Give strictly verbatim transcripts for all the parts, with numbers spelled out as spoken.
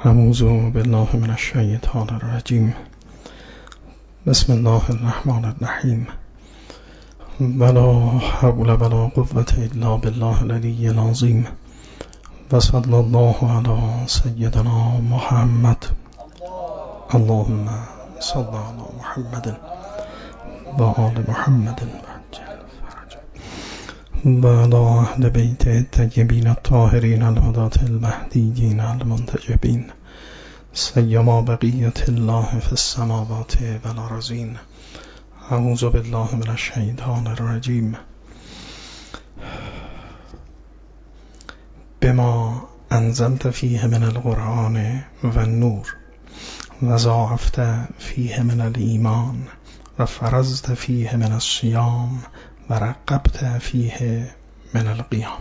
اعوذ بالله من الشیطان الرجیم. بسم الله الرحمن الرحیم. ولا حول ولا قوة الا بالله العلی العظیم. و صلی الله علی سیدنا محمد. اللهم صل علی محمد و آل محمد و علی اهل بیت الطیبین الطاهرین الهداة المهدیین المنتجبین سیما بقیت الله فی السماوات والارضین. اعوذ بالله من الشیطان الرجیم. بما انزلت فیه من القرآن و النور و ضاعفت فیه من الایمان و فرضت فیه من الصیام و رقبت فیه من القیام.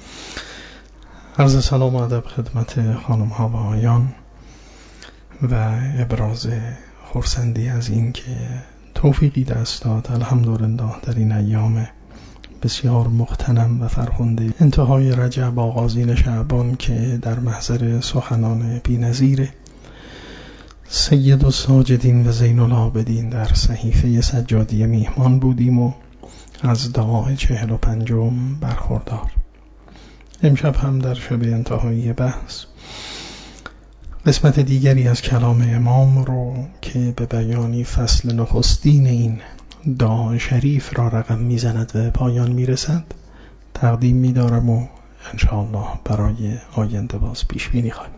عرض سلام و ادب خدمت خانم ها و آقایان و ابراز خرسندی از این که توفیقی دست داد الحمدلله در این ایام بسیار مغتنم و فرخنده انتهای رجب آغازین شعبان که در محضر سخنان بی‌نظیر سید الساجدین و زین العابدین در صحیفه سجادیه میهمان بودیم و از دعای چهل و پنجم برخوردار. امشب هم در شب انتهایی بحث قسمت دیگری از کلام امام رو که به بیانی فصل نخستین این دعای شریف را رقم میزند و پایان میرسد تقدیم میدارم و انشاءالله برای آینده باز پیش بینی خواهیم.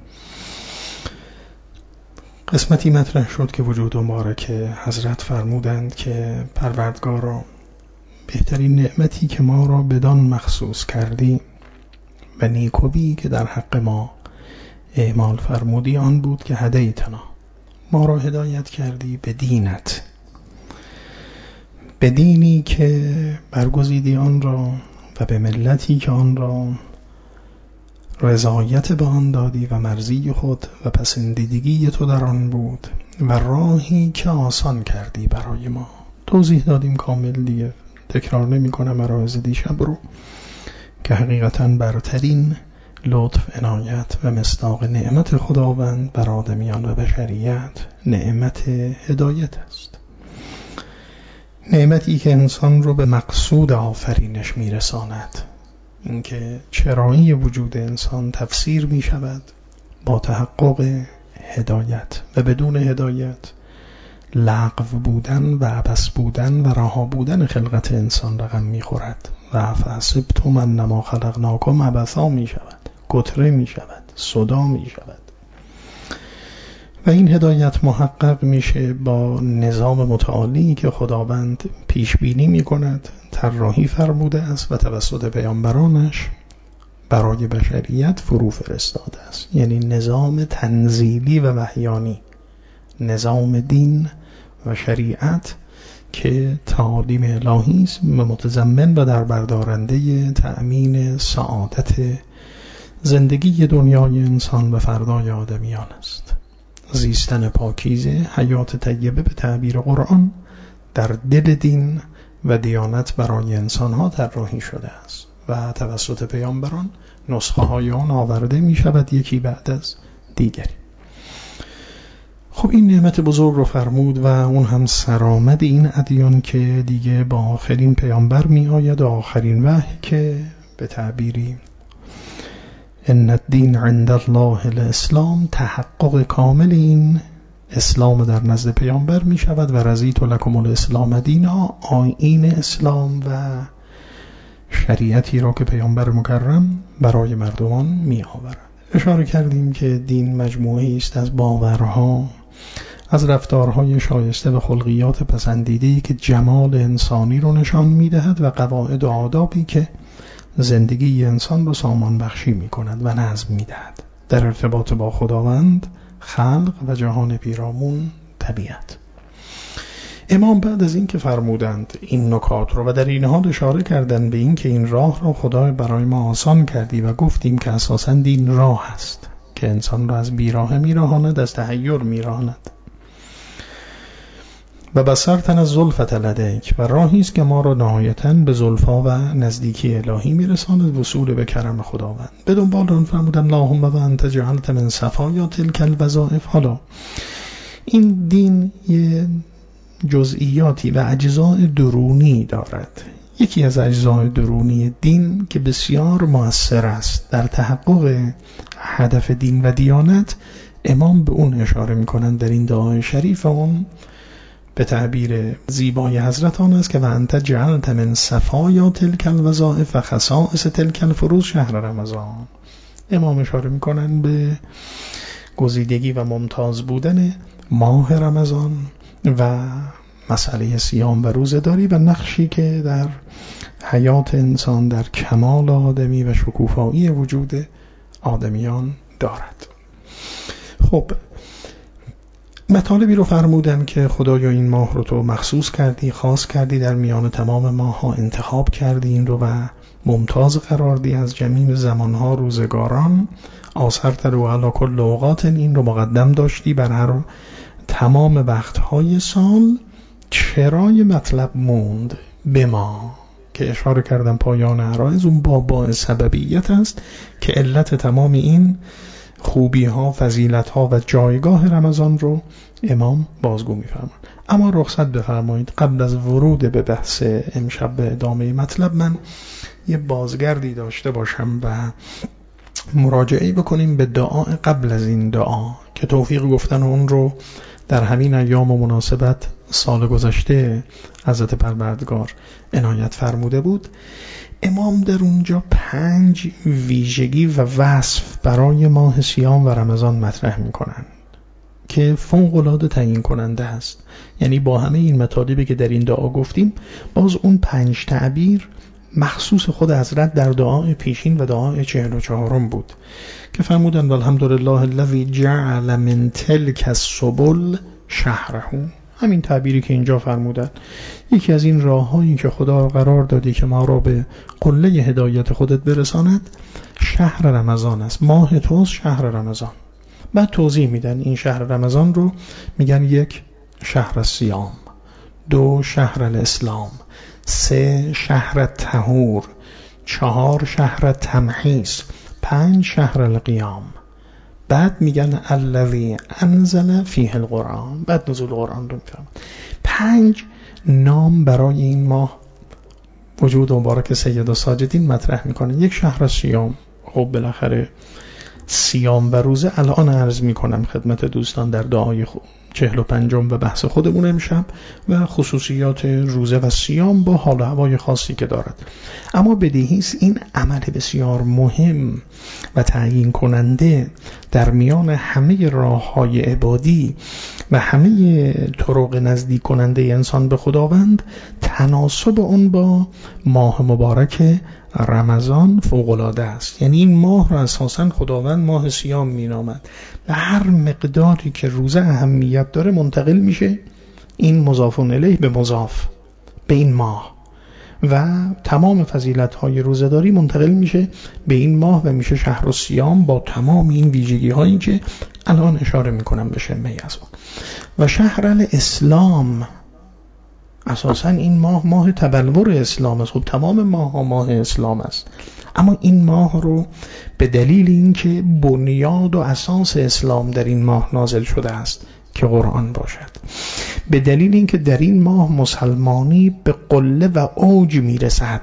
قسمتی مطرح شد که وجود مبارک حضرت فرمودند که پروردگارا بهترین نعمتی که ما را بدان مخصوص کردی و نیکویی که در حق ما اعمال فرمودی آن بود که هدیتنا، ما را هدایت کردی به دینت، به دینی که برگزیدی آن را و به ملتی که آن را رضایت به آن دادی و مرضی خود و پسندیدگی تو در آن بود و راهی که آسان کردی برای ما. توضیح دادیم کامل دیگه، تکرار نمی کنم مراحل دیشب رو که حقیقتاً برترین لطف عنایت و مصداق نعمت خداوند بر آدمیان و بشریت نعمت هدایت است. نعمتی که انسان رو به مقصود آفرینش میرساند. اینکه چرایی وجود انسان تفسیر می شود با تحقق هدایت و بدون هدایت لغو بودن و عبث بودن و رها بودن خلقت انسان رقم می خورد و فحسبتم انما خلقناکم عبثا می شود، گتره می شود، صدا می شود. و این هدایت محقق میشه با نظام متعالی که خداوند پیش بینی می کند، طراحی فرموده است و توسط پیامبرانش برای بشریت فرو فرستاده است. یعنی نظام تنزیلی و وحیانی، نظام دین و شریعت که تعالیم الهی است و متضمن و در بردارنده تأمین سعادت زندگی دنیای انسان و فردای آدمیان است. زیستن پاکیزه، حیات طیبه به تعبیر قرآن در دل دین و دیانت برای انسانها طراحی شده است و توسط پیامبران نسخه های آن آورده می شود یکی بعد از دیگری. خب این نعمت بزرگ رو فرمود و اون هم سرآمد این ادیان که دیگه با آخرین پیامبر می آید و آخرین وحی که به تعبیری ان الدین عند الله الاسلام، تحقق کامل این اسلام در نزد پیامبر می شود و رضیت لکم الاسلام دینا، آیین اسلام و شریعتی را که پیامبر مکرم برای مردمان می آورد. اشاره کردیم که دین مجموعه است از باورها، از رفتارهای شایسته و خلقیات پسندیده‌ای که جمال انسانی رو نشان می دهد و قواعد و آدابی که زندگی انسان رو سامان بخشی می کند و نظم می دهد در ارتباط با خداوند، خلق و جهان پیرامون، طبیعت. امام بعد از این که فرمودند این نکات رو و در این حال اشاره کردند به این که این راه رو خدا برای ما آسان کردی و گفتیم که اساساً دین راه است که انسان رو از بیراهه می راهاند، از تحیر می راهاند و بصرتن از زلفت لدیک، و راهی است که ما را نهایتاً به زلفا و نزدیکی الهی میرساند، وصول به کرم خداوند. به دنبال آن فرمودن اللهم و انت جعلت من صفایا تلک الوظائف. حالا این دین یه جزئیاتی و اجزاء درونی دارد. یکی از اجزای درونی دین که بسیار مؤثر است در تحقق هدف دین و دیانت، امام به اون اشاره میکنند در این دعای شریف. اون به تعبیر زیبای حضرت آن است که و انت جعلت من صفایا تلک الوظائف و خصائص تلک الفروض شهر رمضان. امام اشاره میکنند به گزیدگی و ممتاز بودن ماه رمضان و مسئله صیام و روزه‌داری و نقشی که در حیات انسان در کمال آدمی و شکوفایی وجود آدمیان دارد. خب مطالبی رو فرمودن که خدایا این ماه رو تو مخصوص کردی، خاص کردی، در میان تمام ماه ها انتخاب کردی این رو و ممتاز قرار دی از جمیع زمانها روزگاران. آثرت رو علی کل اوقات، این رو مقدم داشتی بر هر تمام وقتهای سال. چرای مطلب موند به ما که اشاره کردم پایان عرایض، اون بابا سببیت است که علت تمام این خوبی ها، فضیلت ها و جایگاه رمضان رو امام بازگو می‌فرمایند. اما رخصت بفرمایید قبل از ورود به بحث امشب به ادامه مطلب من یه بازگردی داشته باشم و مراجعه بکنیم به دعا قبل از این دعا که توفیق گفتن اون رو در همین ایام و مناسبت سال گذشته حضرت پروردگار عنایت فرموده بود. امام در اونجا پنج ویژگی و وصف برای ماه صیام و رمضان مطرح میکنن که فوق‌العاده تعیین کننده است. یعنی با همه این مطالبی که در این دعا گفتیم، باز اون پنج تعبیر مخصوص خود حضرت در دعای پیشین و دعای چهل و چهارم بود که فرمودن الحمدلله الذی جعل من تلک السبل شهره. همین تعبیری که اینجا فرمودن، یکی از این راه‌هایی که خدا قرار دادی که ما را به قله هدایت خودت برساند شهر رمضان است، ماه توست شهر رمضان. بعد توضیح میدن این شهر رمضان رو میگن یک شهر الصیام، دو شهر الاسلام، سه شهر الطهور، چهار شهر التمحیص، پنج شهر القیام. بعد میگن الذی انزل فیه القرآن، بعد نزول قرآن رو میفرمایند. پنج نام برای این ماه وجود مبارک سید الساجدین مطرح میکنه. یک شهر صیام، خب بالاخره صیام و روزه الان عرض میکنم خدمت دوستان در دعای چهل و پنجم و بحث خودمون امشب و خصوصیات روزه و صیام با حال و هوای خاصی که دارد. اما بدیهیست این عمل بسیار مهم و تعیین کننده در میان همه راه‌های عبادی و همه طرق نزدیک کننده انسان به خداوند، تناسب اون با ماه مبارک رمضان فوق‌العاده است. یعنی این ماه را اساساً خداوند ماه صیام مینامد و هر مقداری که روزه اهمیت داره منتقل میشه این مضاف الیه به مضاف به این ماه و تمام فضیلت‌های روزه‌داری منتقل میشه به این ماه و میشه شهر الصیام با تمام این ویژگی‌هایی که الان اشاره میکنم به شمه از اون. و شهر الاسلام، اساساً این ماه ماه تبلور اسلام است. خب تمام ماه ها ماه اسلام است، اما این ماه رو به دلیل اینکه بنیاد و اساس اسلام در این ماه نازل شده است که قرآن باشد، به دلیل اینکه در این ماه مسلمانی به قله و اوج میرسد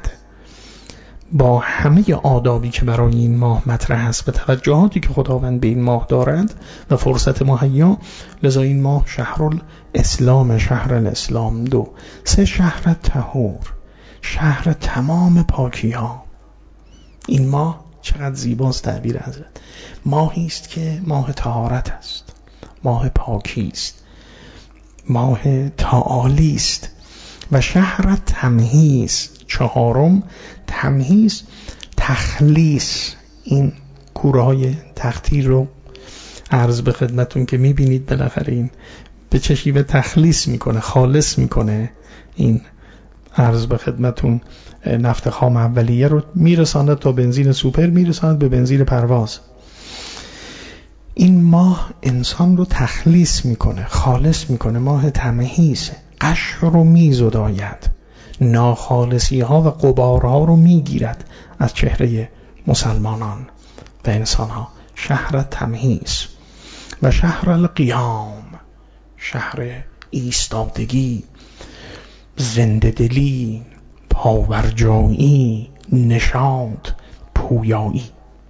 با همه آدابی که برای این ماه مطرح است و توجهاتی که خداوند به این ماه دارد و فرصت مهیا. لذا این ماه شهر الاسلام، شهر الاسلام. دو سه شهر طهور، شهر تمام پاکی ها. این ماه چقدر زیباست تعبیر حضرت، ماهی است که ماه طهارت است، ماه پاکی است، ماه تعالی است. و شهر تمحیص، چهارم تمحیص، تخلیص. این کوره های تختی رو عرض به خدمتون که میبینید بالاخره این به چه شیوه تخلیص میکنه، خالص میکنه. این عرض به خدمتون نفت خام اولیه رو میرساند تا بنزین سوپر میرساند به بنزین پرواز. این ماه انسان رو تخلیص میکنه، خالص میکنه، ماه تمحیصه. قشر رو میزداید، ناخالصی ها و غبارها رو میگیرد از چهره مسلمانان و انسان ها. شهر تمحیص و شهر القیام، شهر ایستادگی، زنده دلی، پاورجایی، نشاط، پویایی.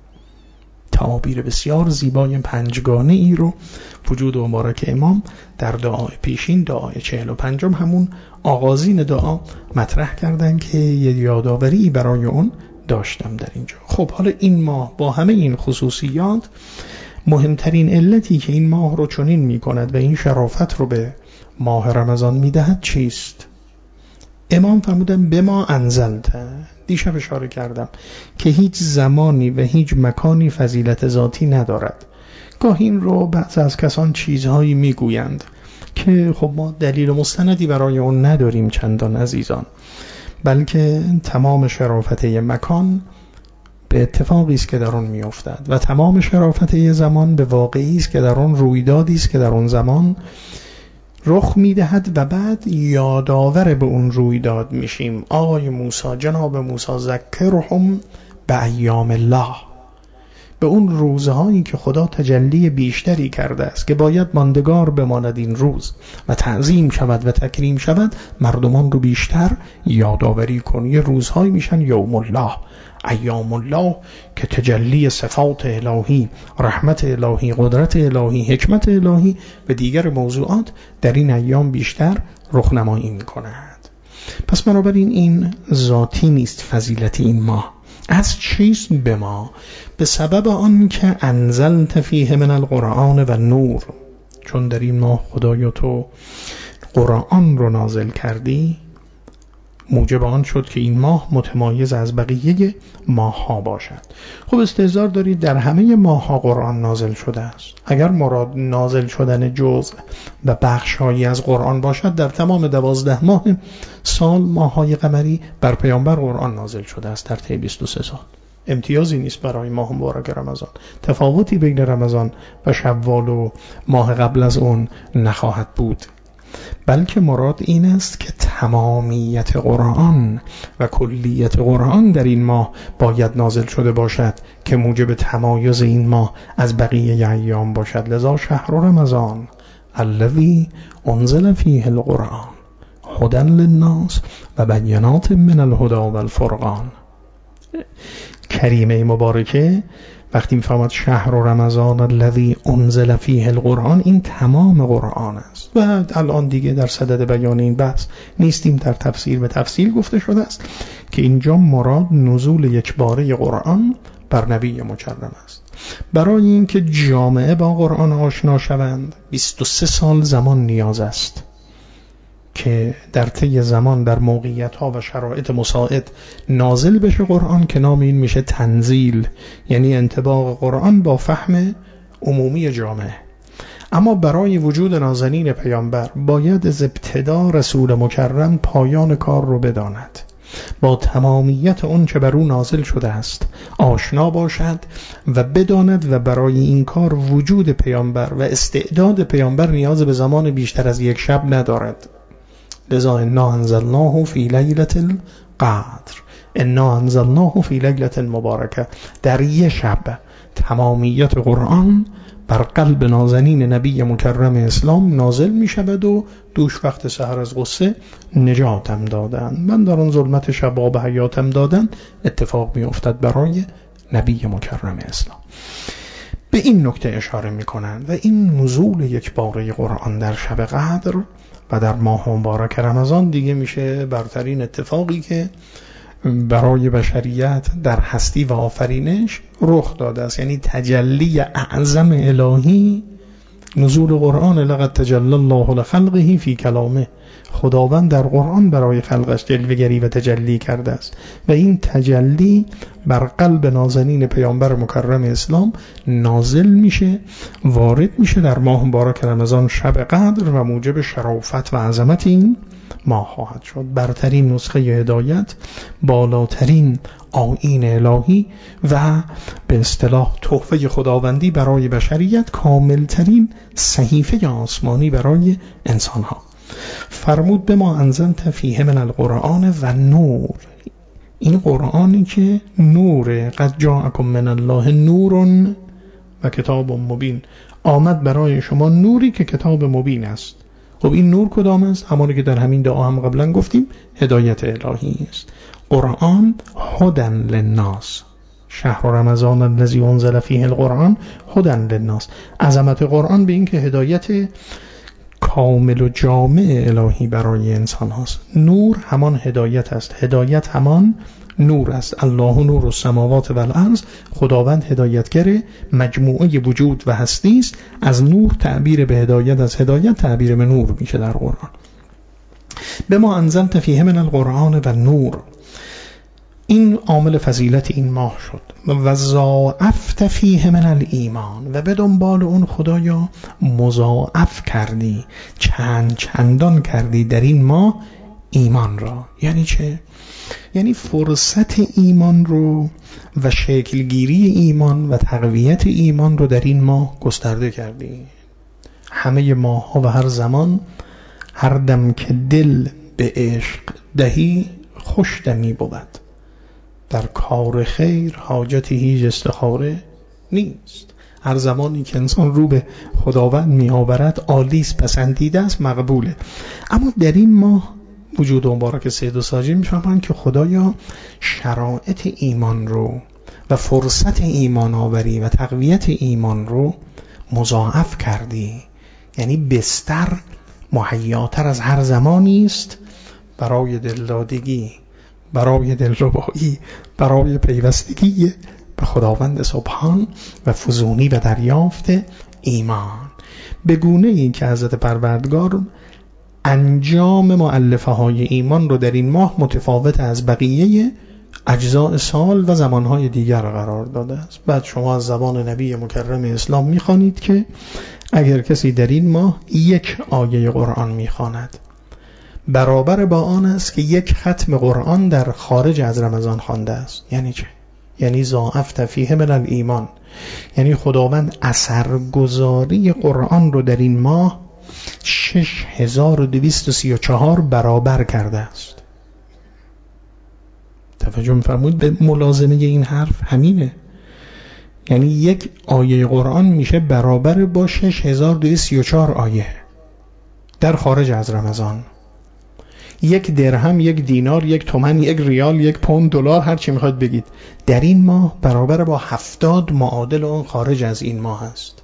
تعابیر بسیار زیبای پنجگانه ای رو وجود مبارک امام در دعای پیشین، دعای چهل و پنجم، همون آغازین دعا مطرح کردن که یه یادآوری برای اون داشتم در اینجا. خب حالا این ماه با همه این خصوصیات، مهمترین علتی که این ماه رو چنین می کند و این شرافت رو به ماه رمضان می دهد چیست؟ امام فرمودن به ما انزلت، دیشب اشاره کردم که هیچ زمانی و هیچ مکانی فضیلت ذاتی ندارد. گاهی این رو بعض از کسان چیزهایی میگویند که خب ما دلیل مستندی برای اون نداریم چندان عزیزان، بلکه تمام شرافت مکان به اتفاقی است که در آن میافتد و تمام شرافت زمان به واقعی است که در آن رویدادی است که در آن زمان رخ میدهد و بعد یادآور به اون رویداد میشیم. آقای موسی، جناب موسی، ذکرهم به ایام الله، به اون روزهایی که خدا تجلی بیشتری کرده است که باید ماندگار بماند این روز و تعظیم شود و تکریم شود، مردمان رو بیشتر یادآوری کن. یه روزهایی میشن یوم الله، ایام الله، که تجلی صفات الهی، رحمت الهی، قدرت الهی، حکمت الهی و دیگر موضوعات در این ایام بیشتر رخنمایی میکند. پس بنابراین این ذاتی نیست فضیلت این ماه. از چیست به ما؟ به سبب آن که انزلت فیه من القرآن و نور، چون در این ماه خدایا تو قرآن رو نازل کردی، موجب آن شد که این ماه متمایز از بقیه ماه ها باشد. خب استحضار دارید در همه ماه ها قرآن نازل شده است. اگر مراد نازل شدن جزء و بخشهایی از قرآن باشد، در تمام دوازده ماه سال، ماه های قمری، بر پیامبر قرآن نازل شده است در طی بیست و سه سال. امتیازی نیست برای ماه مبارک رمضان. تفاوتی بین رمضان و شوال و ماه قبل از اون نخواهد بود، بلکه مراد این است که تمامیت قرآن و کلیت قرآن در این ماه باید نازل شده باشد که موجب تمایز این ماه از بقیه ایام باشد. لذا شهر رمضان الذی انزل فیه القرآن هدی للناس و بینات من الهدی والفرقان. کریمه مبارکه وقتی میفرماد شهر رمضان الذی انزل فیه القرآن، این تمام قرآن است و الان دیگه در صدد بیان این بحث نیستیم. در تفسیر به تفصیل گفته شده است که اینجا مراد نزول یک باره قرآن بر نبی مکرم است. برای اینکه جامعه با قرآن آشنا شوند بیست و سه سال زمان نیاز است که در طی زمان در موقعیت ها و شرایط مساعد نازل بشه قرآن، که نام این میشه تنزیل، یعنی انطباق قرآن با فهم عمومی جامعه. اما برای وجود نازنین پیامبر باید از ابتدا رسول مکرم پایان کار رو بداند، با تمامیت اون چه بر او نازل شده است آشنا باشد و بداند، و برای این کار وجود پیامبر و استعداد پیامبر نیاز به زمان بیشتر از یک شب ندارد. لذا انا انزلناه فی لیلة القدر، انا انزلناه فی لیلة مبارکه، در یک شب تمامیت قرآن بر قلب نازنین نبی مکرم اسلام نازل می شود و دوش وقت سحر از غصه نجاتم دادن، من در آن ظلمت شباب حیاتم دادن، اتفاق می افتد برای نبی مکرم اسلام. به این نکته اشاره می کنند و این نزول یک باره قرآن در شب قدر و در ماه مبارک رمضان دیگه میشه برترین اتفاقی که برای بشریت در هستی و آفرینش رخ داده است. یعنی تجلی اعظم الهی، نزول قرآن. لقد تجلی الله لخلقه فی کلامه، خداوند در قرآن برای خلقش جلوه‌گری و تجلی کرده است و این تجلی بر قلب نازنین پیامبر مکرم اسلام نازل میشه، وارد میشه در ماه مبارک رمضان شب قدر و موجب شرافت و عظمت این ماه خواهد شد. برترین نسخه هدایت، بالاترین آیین الهی و به اصطلاح تحفه خداوندی برای بشریت، کاملترین صحیفه آسمانی برای انسانها. فرمود به ما انزلت فیه من القرآن و نور، این قرآنی که نوره، قد جاءکم من الله نور و کتاب مبین، آمد برای شما نوری که کتاب مبین است. خب این نور کدام است؟ همانی که در همین دعا هم قبلا گفتیم، هدایت الهی است. قرآن هدی للناس، شهر رمضان الذی انزل فیه القرآن هدی للناس. عظمت قرآن به این که هدایت کامل و جامع الهی برای انسان هاست. نور همان هدایت است، هدایت همان نور است. الله نور السماوات و الارض، خداوند هدایتگر مجموعه وجود و هستی است. از نور تعبیر به هدایت، از هدایت تعبیر به نور میشه در قرآن. به ما انزلت فیه من القرآن و نور، این عامل فضیلت این ماه شد. و ضاعفت فیه من الایمان، و به دنبال اون خدایا مضاعف کردی، چند چندان کردی در این ماه ایمان را. یعنی چه؟ یعنی فرصت ایمان رو و شکلگیری ایمان و تقویت ایمان رو در این ماه گسترده کردی. همه ماه ها و هر زمان، هر دم که دل به عشق دهی خوش دمی بود، در کار خیر حاجتی هیچ استخاره نیست. هر زمانی که انسان رو به خداوند می آورد عالیست، پسندیده است، مقبوله. اما در این ماه وجود مبارک سید و ساجی می فهمند که خدایا شرایط ایمان رو و فرصت ایمان آوری و تقویت ایمان رو مضاعف کردی. یعنی بستر مهیاتر از هر زمانی است برای دلدادگی، برای دلربایی، برای پیوستگی به خداوند سبحان و فزونی و دریافت ایمان. به گونه ای که حضرت پروردگار انجام مؤلفه های ایمان رو در این ماه متفاوت از بقیه اجزاء سال و زمانهای دیگر قرار داده است. بعد شما از زبان نبی مکرم اسلام میخوانید که اگر کسی در این ماه یک آیه قرآن میخواند، برابر با آن است که یک ختم قرآن در خارج از رمضان خوانده است. یعنی چه؟ یعنی ضاعفت فیه من الایمان، یعنی خداوند اثرگذاری قرآن رو در این ماه شش هزار و دویست و سی و چهار برابر کرده است. توجه می‌فرمایید به ملازمه این حرف همینه. یعنی یک آیه قرآن میشه برابر با شش هزار و دویست و سی و چهار آیه در خارج از رمضان. یک درهم، یک دینار، یک تومن، یک ریال، یک پوند، دلار، هر چی میخواد بگید، در این ماه برابر با هفتاد معادل اون خارج از این ماه است.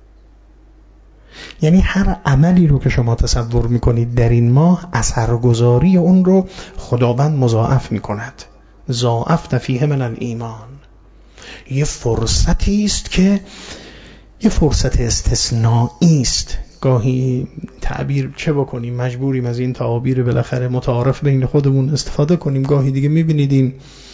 یعنی هر عملی رو که شما تصور میکنید در این ماه، اثرگذاری اون رو خداوند مضاعف میکند. ضاعفت فیه من الایمان، یه فرصتی است که یه فرصت استثنایی است. گاهی تعبیر چه بکنیم، مجبوریم از این تعابیر بالاخره متعارف بین خودمون استفاده کنیم. گاهی دیگه میبینید این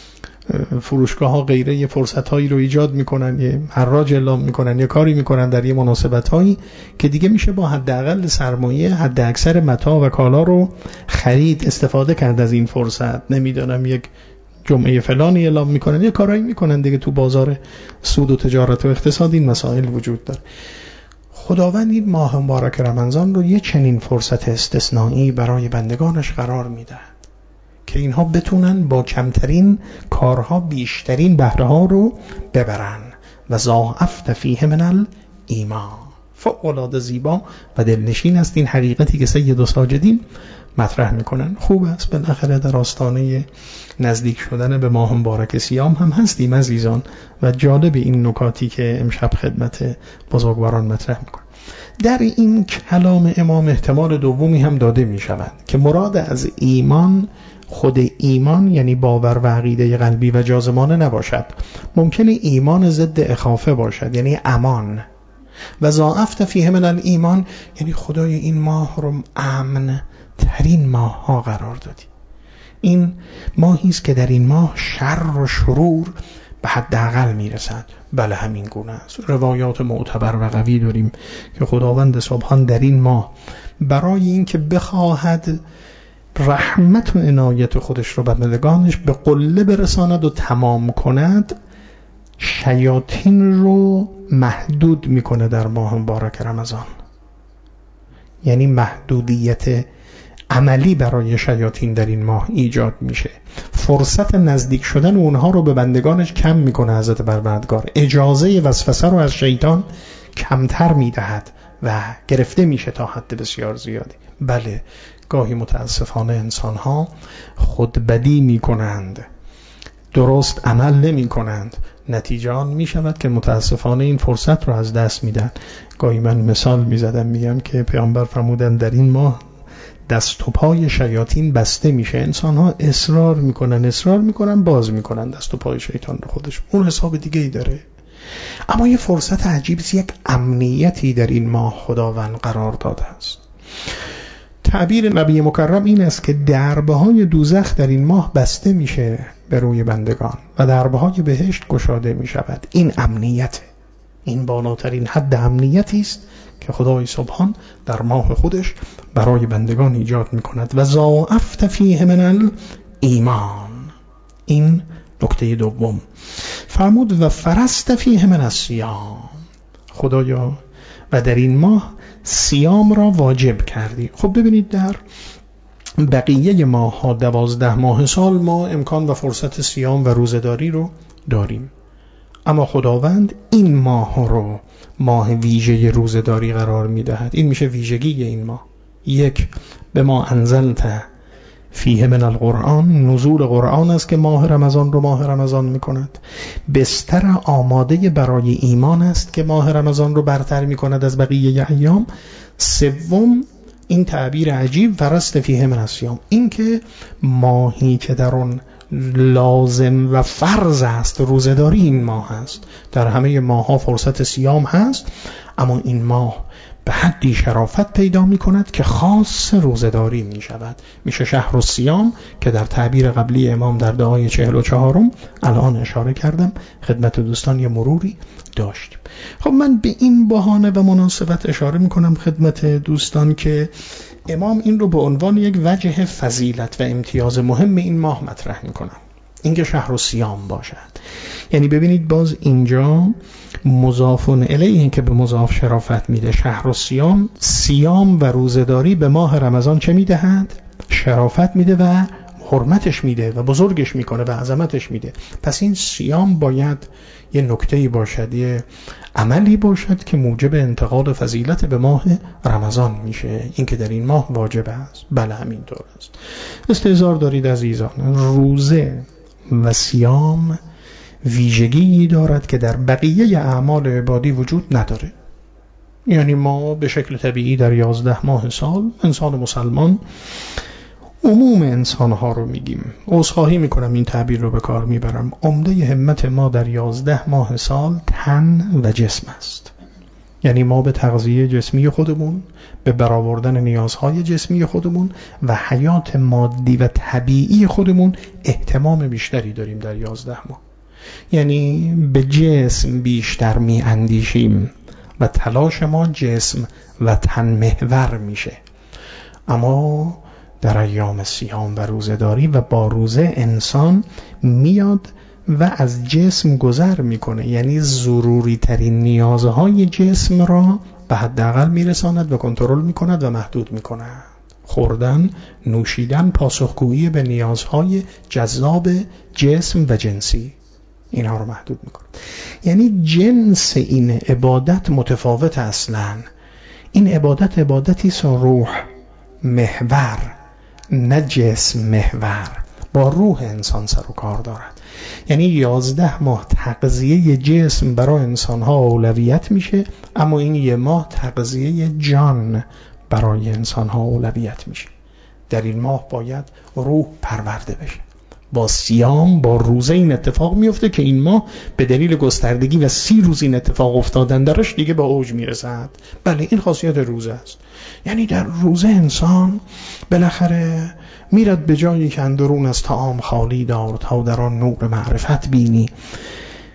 فروشگاه ها غیره یه فرصت هایی رو ایجاد میکنن، یه حراج اعلام میکنن، یه کاری میکنن در یه مناسبت هایی که دیگه میشه با حداقل سرمایه حد اکثر متاع و کالا رو خرید، استفاده کرد از این فرصت. نمیدونم یک جمعه فلانی اعلام میکنن، یه کارایی میکنن دیگه. تو بازار سود و تجارت و اقتصاد این مسائل وجود داره. خداوند این ماه مبارک رمضان رو یه چنین فرصت استثنایی برای بندگانش قرار میده که اینها بتونن با کمترین کارها بیشترین بهره ها رو ببرن. و ضاعفت فیه من الایمان، فوق‌العاده زیبا و دلنشین است این حقیقتی که سید و ساجدین مطرح میکنن. خوب است بالاخره در آستانه نزدیک شدن به ماه مبارک صیام هم هستیم عزیزان، و جالب این نکاتی که امشب خدمت بزرگواران مطرح میکنن. در این کلام امام احتمال دومی هم داده میشود که مراد از ایمان خود ایمان یعنی باور و عقیده قلبی و جازمانه نباشد. ممکنه ایمان ضد اخافه باشد، یعنی امان. و ضاعفت فیه من الایمان یعنی خدای این ماه رو امن ترین ماه ها قرار دادی. این ماهی است که در این ماه شر و شرور به حداقل میرسد. بله همین گونه است. روایات معتبر و قوی داریم که خداوند سبحان در این ماه برای اینکه بخواهد رحمت و عنایت خودش رو به بندگانش به قله برساند و تمام کند، شیاطین رو محدود میکنه در ماه مبارک رمضان. یعنی محدودیت عملی برای شیاطین در این ماه ایجاد میشه. فرصت نزدیک شدن اونها رو به بندگانش کم میکنه حضرت پروردگار. اجازه وسوسه رو از شیطان کمتر میدهد و گرفته میشه تا حد بسیار زیادی. بله گاهی متاسفانه انسان ها خودبدی میکنند، درست عمل نمی کنند، نتیجه آن می شود که متاسفانه این فرصت رو از دست میدن. گاهی من مثال می زدم میگم که پیامبر فرمودن در این ماه دست و پای شیاطین بسته میشه. انسان ها اصرار میکنن اصرار میکنن باز میکنن دست و پای شیطان رو خودش، اون حساب دیگه ای داره. اما یه فرصت عجیب، یک امنیتی در این ماه خداوند قرار داده است. تعبیر نبی مکرم این است که دربه های دوزخ در این ماه بسته میشه به روی بندگان و دربه های بهشت گشاده می شود. این امنیت، این بالاترین حد امنیتی است که خدای سبحان در ماه خودش برای بندگان ایجاد می کند. و ضاعفت فیه من الایمان، این نکته دوم. فرمود و فرست فیه من الصیام، خدایا و در این ماه صیام را واجب کردی. خب ببینید در بقیه ماه ها، دوازده ماه سال، ما امکان و فرصت صیام و روزه‌داری رو داریم، اما خداوند این ماه رو ماه ویژه روزه‌داری قرار میدهد. این میشه ویژگی این ماه. یک، به ما انزلت فیه من القرآن، نزول قرآن است که ماه رمضان رو ماه رمضان میکند. بستر آماده برای ایمان است که ماه رمضان رو برتر میکند از بقیه ایام. سوم، این تعبیر عجیب فرست فیه من الصیام، این که ماهی که در اون لازم و فرض است روزه‌داری این ماه است. در همه ماه ها فرصت صیام هست، اما این ماه به حدی شرافت پیدا می کند که خاص روزه‌داری می شود. میشه شهر الصیام که در تعبیر قبلی امام در دعای چهل و چهارم الان اشاره کردم خدمت دوستان یه مروری داشتیم. خب من به این بهانه و مناسبت اشاره می کنم خدمت دوستان که امام این رو به عنوان یک وجه فضیلت و امتیاز مهم این ماه مطرح می کنم، اینکه شهر الصیام باشد. یعنی ببینید باز اینجا مضاف الیه که به مضاف شرافت میده. شهر الصیام، صیام و روزه‌داری به ماه رمضان چه میدهند؟ شرافت میده و حرمتش میده و بزرگش میکنه و عظمتش میده. پس این صیام باید یه نکته‌ای باشد، یه عملی باشد که موجب انتقال فضیلت به ماه رمضان میشه، این که در این ماه واجب است. بله همینطور است. استحضار دارید عزیزان، روزه و صیام ویژگی دارد که در بقیه اعمال عبادی وجود نداره. یعنی ما به شکل طبیعی در یازده ماه سال انسان مسلمان، عموم انسانها رو میگیم، عذرخواهی میکنم این تعبیر رو به کار میبرم، عمده همت ما در یازده ماه سال تن و جسم است. یعنی ما به تغذیه جسمی خودمون، به برآوردن نیازهای جسمی خودمون و حیات مادی و طبیعی خودمون اهتمام بیشتری داریم در یازده ماه. یعنی به جسم بیشتر می اندیشیم و تلاش ما جسم و تن محور میشه. اما در ایام صیام و روزه‌داری و با روزه انسان میاد و از جسم گذر میکنه، یعنی ضروری ترین نیازهای جسم را به حداقل میرساند و کنترل میکند و محدود میکند. خوردن، نوشیدن، پاسخگویی به نیازهای جذاب جسم و جنسی، اینها رو محدود میکنه. یعنی جنس این عبادت متفاوت اصلا. این عبادت عبادتی است روح محور نه جسم محور، با روح انسان سر و کار دارد. یعنی یازده ماه تغذیه جسم برای انسانها اولویت میشه، اما این یه ماه تغذیه جان برای انسانها اولویت میشه. در این ماه باید روح پرورده بشه. با صیام، با روزه این اتفاق میفته که این ماه به دلیل گستردگی و سی روز این اتفاق افتادن درش دیگه به اوج میرسد. بله این خاصیت روزه است. یعنی در روزه انسان بالاخره میرد به جایی که اندرون از طعام خالی دار تا در آن نور معرفت بینی.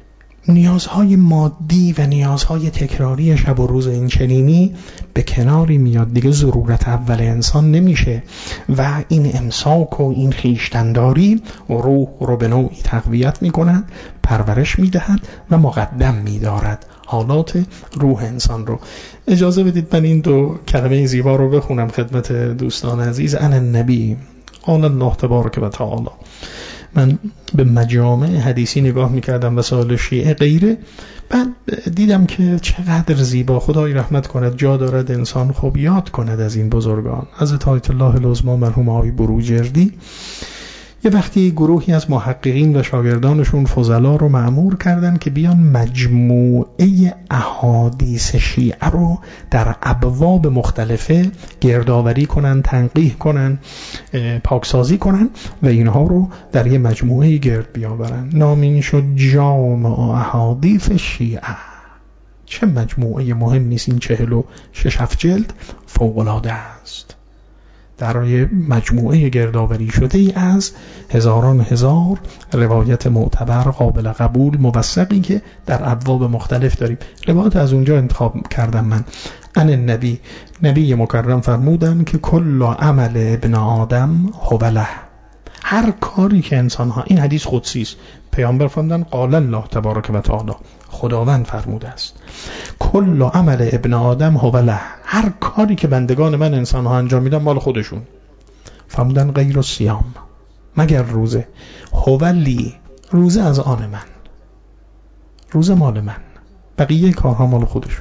نیازهای مادی و نیازهای تکراری شب و روز این چنینی به کناری میاد، دیگه ضرورت اول انسان نمیشه و این امساک و این خویشتنداری روح رو به نوعی تقویت میکنن، پرورش میدهد و مقدم میدارد حالات روح انسان رو. اجازه بدید من این دو کلمه زیبا رو بخونم خدمت دوستان عزیز. ان النبی قال الله تبارک و تعالی. من به مجامع حدیثی نگاه میکردم، وسایل شیعه غیره، بعد دیدم که چقدر زیبا، خدای رحمت کند، جا دارد انسان خوب یاد کند از این بزرگان. حضرت آیت الله العظما مرحوم آقای بروجردی یه وقتی گروهی از محققین و شاگردانشون فضلا رو مأمور کردن که بیان مجموعه احادیث شیعه رو در ابواب مختلفه گردآوری کنن، تنقیح کنن، پاکسازی کنن و اینها رو در یه مجموعه گرد بیاورن. نام این شد جامع احادیث شیعه. چه مجموعه مهمی است این چهل و شش هفت جلد، فوق‌العاده است. در مجموعه گردآوری شده ای از هزاران هزار روایت معتبر قابل قبول موثقی که در ابواب مختلف داریم. روایت از اونجا انتخاب کردم من. ان النبی، نبی مکرم فرمودن که کل عمل ابن آدم هو له. هر کاری که انسان ها، این حدیث قدسی است، پیامبر فرمودن قال الله تبارک و تعالی، خداوند فرموده است کل عمل ابن آدم هو له. هر کاری که بندگان من انسان ها انجام میدن مال خودشون. فرمودن غیر الصیام، مگر روزه. هو لی، روزه از آن من، روزه مال من، بقیه کارها مال خودشون.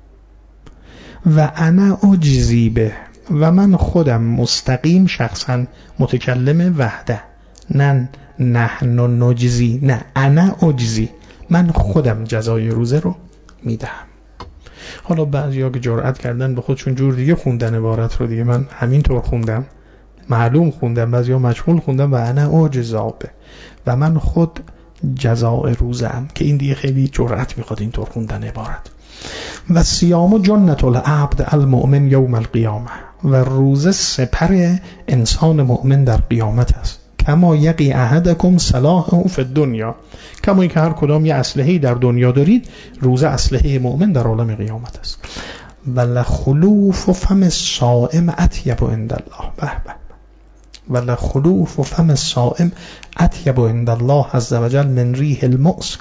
و انا اجزی به، و من خودم مستقیم شخصا متکلم وحده، نه نحن نجزی، نه انا اجزی، من خودم جزای روزه رو میدهم. حالا بعضیا که جرأت کردن به خودشون جور دیگه خوندن عبارت رو، دیگه من همین طور خوندم، معلوم خوندم، بعضیا مجهول خوندم. و انا اجزا به، و من خود جزای روزم، که این دیگه خیلی جرأت میخواد این طور خوندن عبارت. و صیام جنت العبد المؤمن یوم القیامه، و روزه سپر انسان مؤمن در قیامت است. کما یقی احدکم سلاحه فی الدنیا، کما اینکه هر کدام یه اسلحه‌ای در دنیا دارید، روزه اسلحه مؤمن در عالم قیامت است. ولخلوف فم الصائم اطیب عند الله، به به، ولخلوف فم الصائم اطیب عند الله عز وجل من ریح المسک.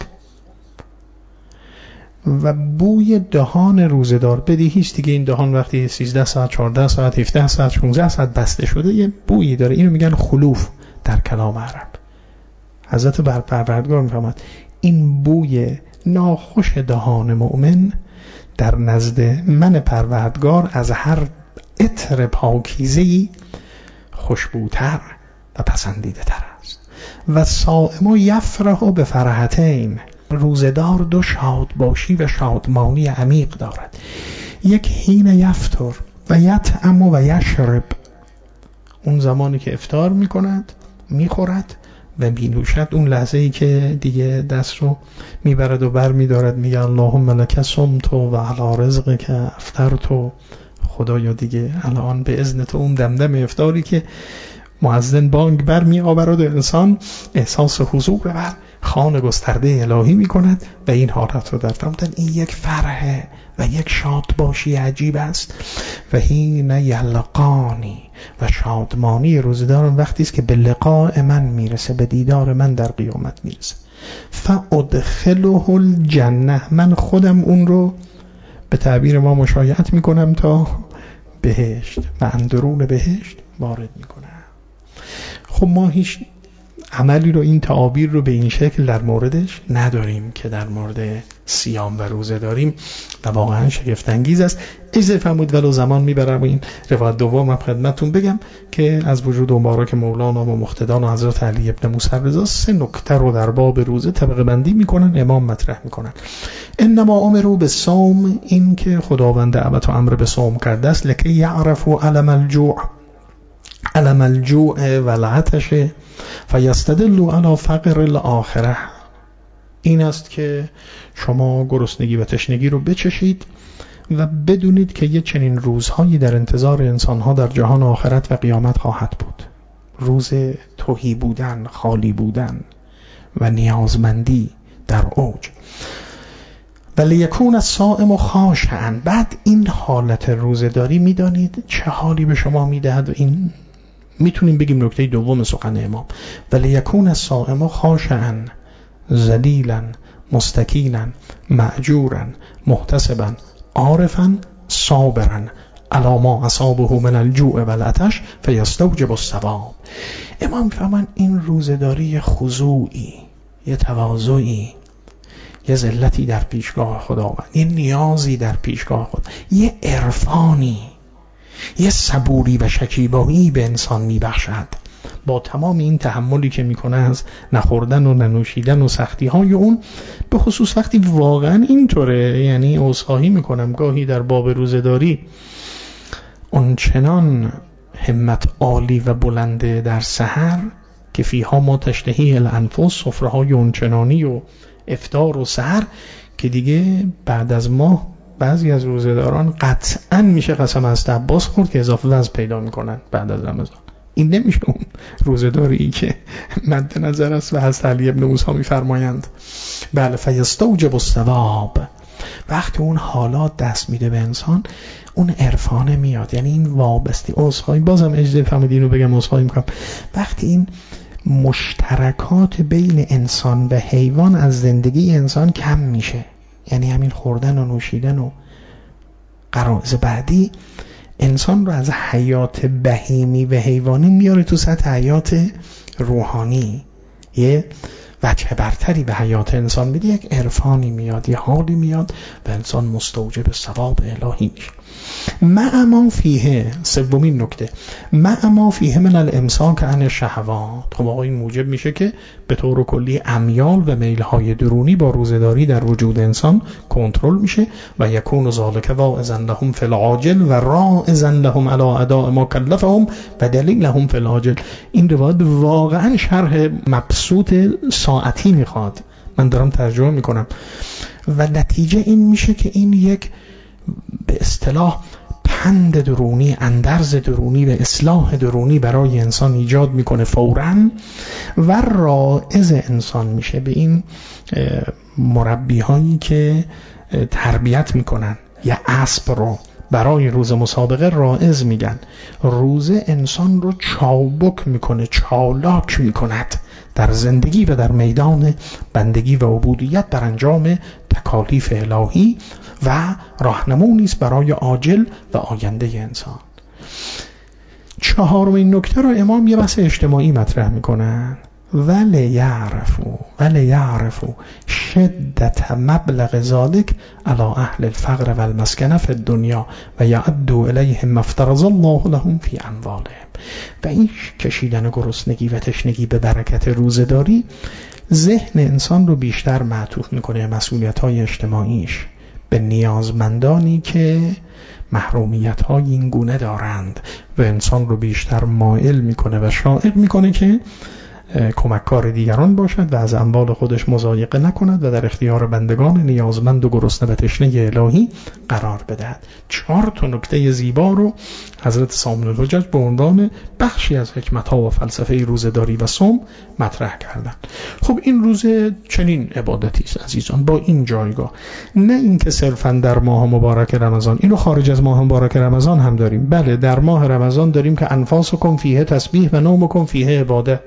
و بوی دهان روزدار بدیهی است دیگه. این دهان وقتی سیزده ساعت، چهارده ساعت، هفده ساعت، شانزده ساعت بسته شده، یه بویی داره. اینو میگن خلوف در کلام عرب. حضرت بر پروردگار میفرماد این بوی ناخوش دهان مؤمن در نزد من پروردگار از هر عطر پاکیزه‌ای خوشبوتر و پسندیده تر است. و صائم یفرح به فرحتین، روزدار دو شاد باشی و شادمانی عمیق دارد. یک حین یفطر و یطعم و یشرب، اون زمانی که افطار میکند، میخورد و مینوشد، اون لحظه ای که دیگه دست رو میبرد و بر میدارد، میگه اللهم لک صمت و علی رزقک افطرت، خدایا دیگه الان به اذن تو اون دمدم افطاری که مؤذن بانگ بر می آورد، انسان احساس حضور بر خانه گسترده الهی می کند و این حالت رو در فرمودن. این یک فرحه و یک شاد باشی عجیب است. و حین یلقانی، و شادمانی روزداران وقتی است که به لقاء من میرسه، به دیدار من در قیامت میرسه. فادخله الجنه، من خودم اون رو به تعبیر ما مشایعت میکنم تا بهشت و اندرون بهشت وارد میکنم. خب ما هیچ عملی رو، این تعابیر رو به این شکل در موردش نداریم که در مورد صیام و روزه داریم و واقعا شگفت انگیز است. اجازه فرمود ولو زمان میبرم این روایت دوم خدمتتون بگم که از وجود مبارک مولانا و مقتدان و حضرت علی ابن موسی رضا سه نکته رو در باب روزه طبقه بندی میکنن، امام مطرح میکنن. انما امروا بالصوم، این که خداوند دعوت و امر به صوم کرده است، لکی یعرفوا علم الجوع، علم الجوع و العطش فیستدلوا علی فقر الاخره. این است که شما گرسنگی و تشنگی رو بچشید و بدونید که یه چنین روزهایی در انتظار انسانها در جهان آخرت و قیامت خواهد بود. روز تهی بودن، خالی بودن و نیازمندی در اوج. ولی یکون الصائم خاشعا. بعد این حالت روزه‌داری میدانید چه حالی به شما میدهد و این میتونیم بگیم نکته دوم سخن امام. ولی یکون الصائم خاشعا ذلیلا مستکینا مأجورا محتسبا عارفا صابرا علی ما اصابه من الجوع والعطش فیستوجب الثواب. امام میفهمن این روزه‌داری خضوعی، یه تواضعی، یه ذلتی در پیشگاه خداوند، یه نیازی در پیشگاه خدا، یه عرفانی، یه صبوری و شکیبایی به انسان میبخشد. با تمام این تحملی که میکنه از نخوردن و ننوشیدن و سختی های اون، به خصوص وقتی واقعا اینطوره، یعنی عذرخواهی میکنم گاهی در باب روزه‌داری اون چنان همت عالی و بلنده در سحر که فیها ما تشتهی الانفس، سفره های اونچنانی و افطار و سحر که دیگه بعد از ماه بعضی از روزه‌داران قطعا میشه قسم از عباس خورد که اضافه وزن پیدا میکنن بعد از رمضان. این نمیشه اون روزه‌داری که مد نظر است و از علی ابن موسی میفرمایند بله فیستوجب الثواب. وقتی اون حالات دست میده به انسان، اون عرفانه میاد، یعنی این وابستی عذرخواهی، بازم اجازه فرمایید اینو بگم عذرخواهی میکنم، وقتی این مشترکات بین انسان و حیوان از زندگی انسان کم میشه، یعنی همین خوردن و نوشیدن و غرایز بعدی انسان رو از حیات بهیمی و حیوانی میاره تو سطح حیات روحانی، یه وجه برتری به حیات انسان میده، یک عرفانی میاد، یه حالی میاد و انسان مستوجب ثواب الهی میشه. مع ما فیه، سومین نکته، مع ما فیه من الامساک عن الشهوات. خب آقا این موجب میشه که به طور کلی امیال و میلهای درونی با روزه‌داری در وجود انسان کنترل میشه و یکون ذالک واعظا لهم فی العاجل و راعظا لهم علی اداء ما کلفهم و دلیلهم فی العاجل. این روایت واقعا شرح مبسوط ساعتی میخواد، من دارم ترجمه میکنم و نتیجه این میشه که این یک به اصطلاح پند درونی، اندرز درونی و اصلاح درونی برای انسان ایجاد میکنه فوراً و راعظ انسان میشه به این مربی هایی که تربیت میکنن. یا اسب رو برای روز مسابقه راعظ میگن، روز انسان رو چابک میکنه، چالاک میکند در زندگی و در میدان بندگی و عبودیت بر انجام تکالیف الهی و راهنمایی است برای عاجل و آینده انسان. چهارمین نکته رو امام یه بحث اجتماعی مطرح میکنن. ولی یعرفو ولی یعرفو شدت مبلغ ذالک علی اهل الفقر و المسکنه فی الدنیا و یعدو الیهم ما افترض الله لهم فی اموالهم. و این کشیدن گرسنگی و تشنگی به برکت روزه‌داری ذهن انسان رو بیشتر معطوف میکنه مسئولیت‌های اجتماعیش به نیازمندانی که محرومیت‌های این گونه دارند و انسان رو بیشتر مائل میکنه و شائع میکنه که کمککار دیگران باشد و از اموال خودش مضایقه نکند و در اختیار بندگان نیازمند و گرسنه و تشنه الهی قرار بدهد. چهار تا نکته زیبا رو حضرت سامن الحجج به عنوان بخشی از حکمت‌ها و فلسفه روزه‌داری و صوم مطرح کردند. خب این روزه چنین عبادتی است عزیزان، با این جایگاه، نه اینکه صرفاً در ماه مبارک رمضان، اینو خارج از ماه مبارک رمضان هم داریم. بله در ماه رمضان داریم که انفاسکم فیه تسبیح و نومکم فیه عباده.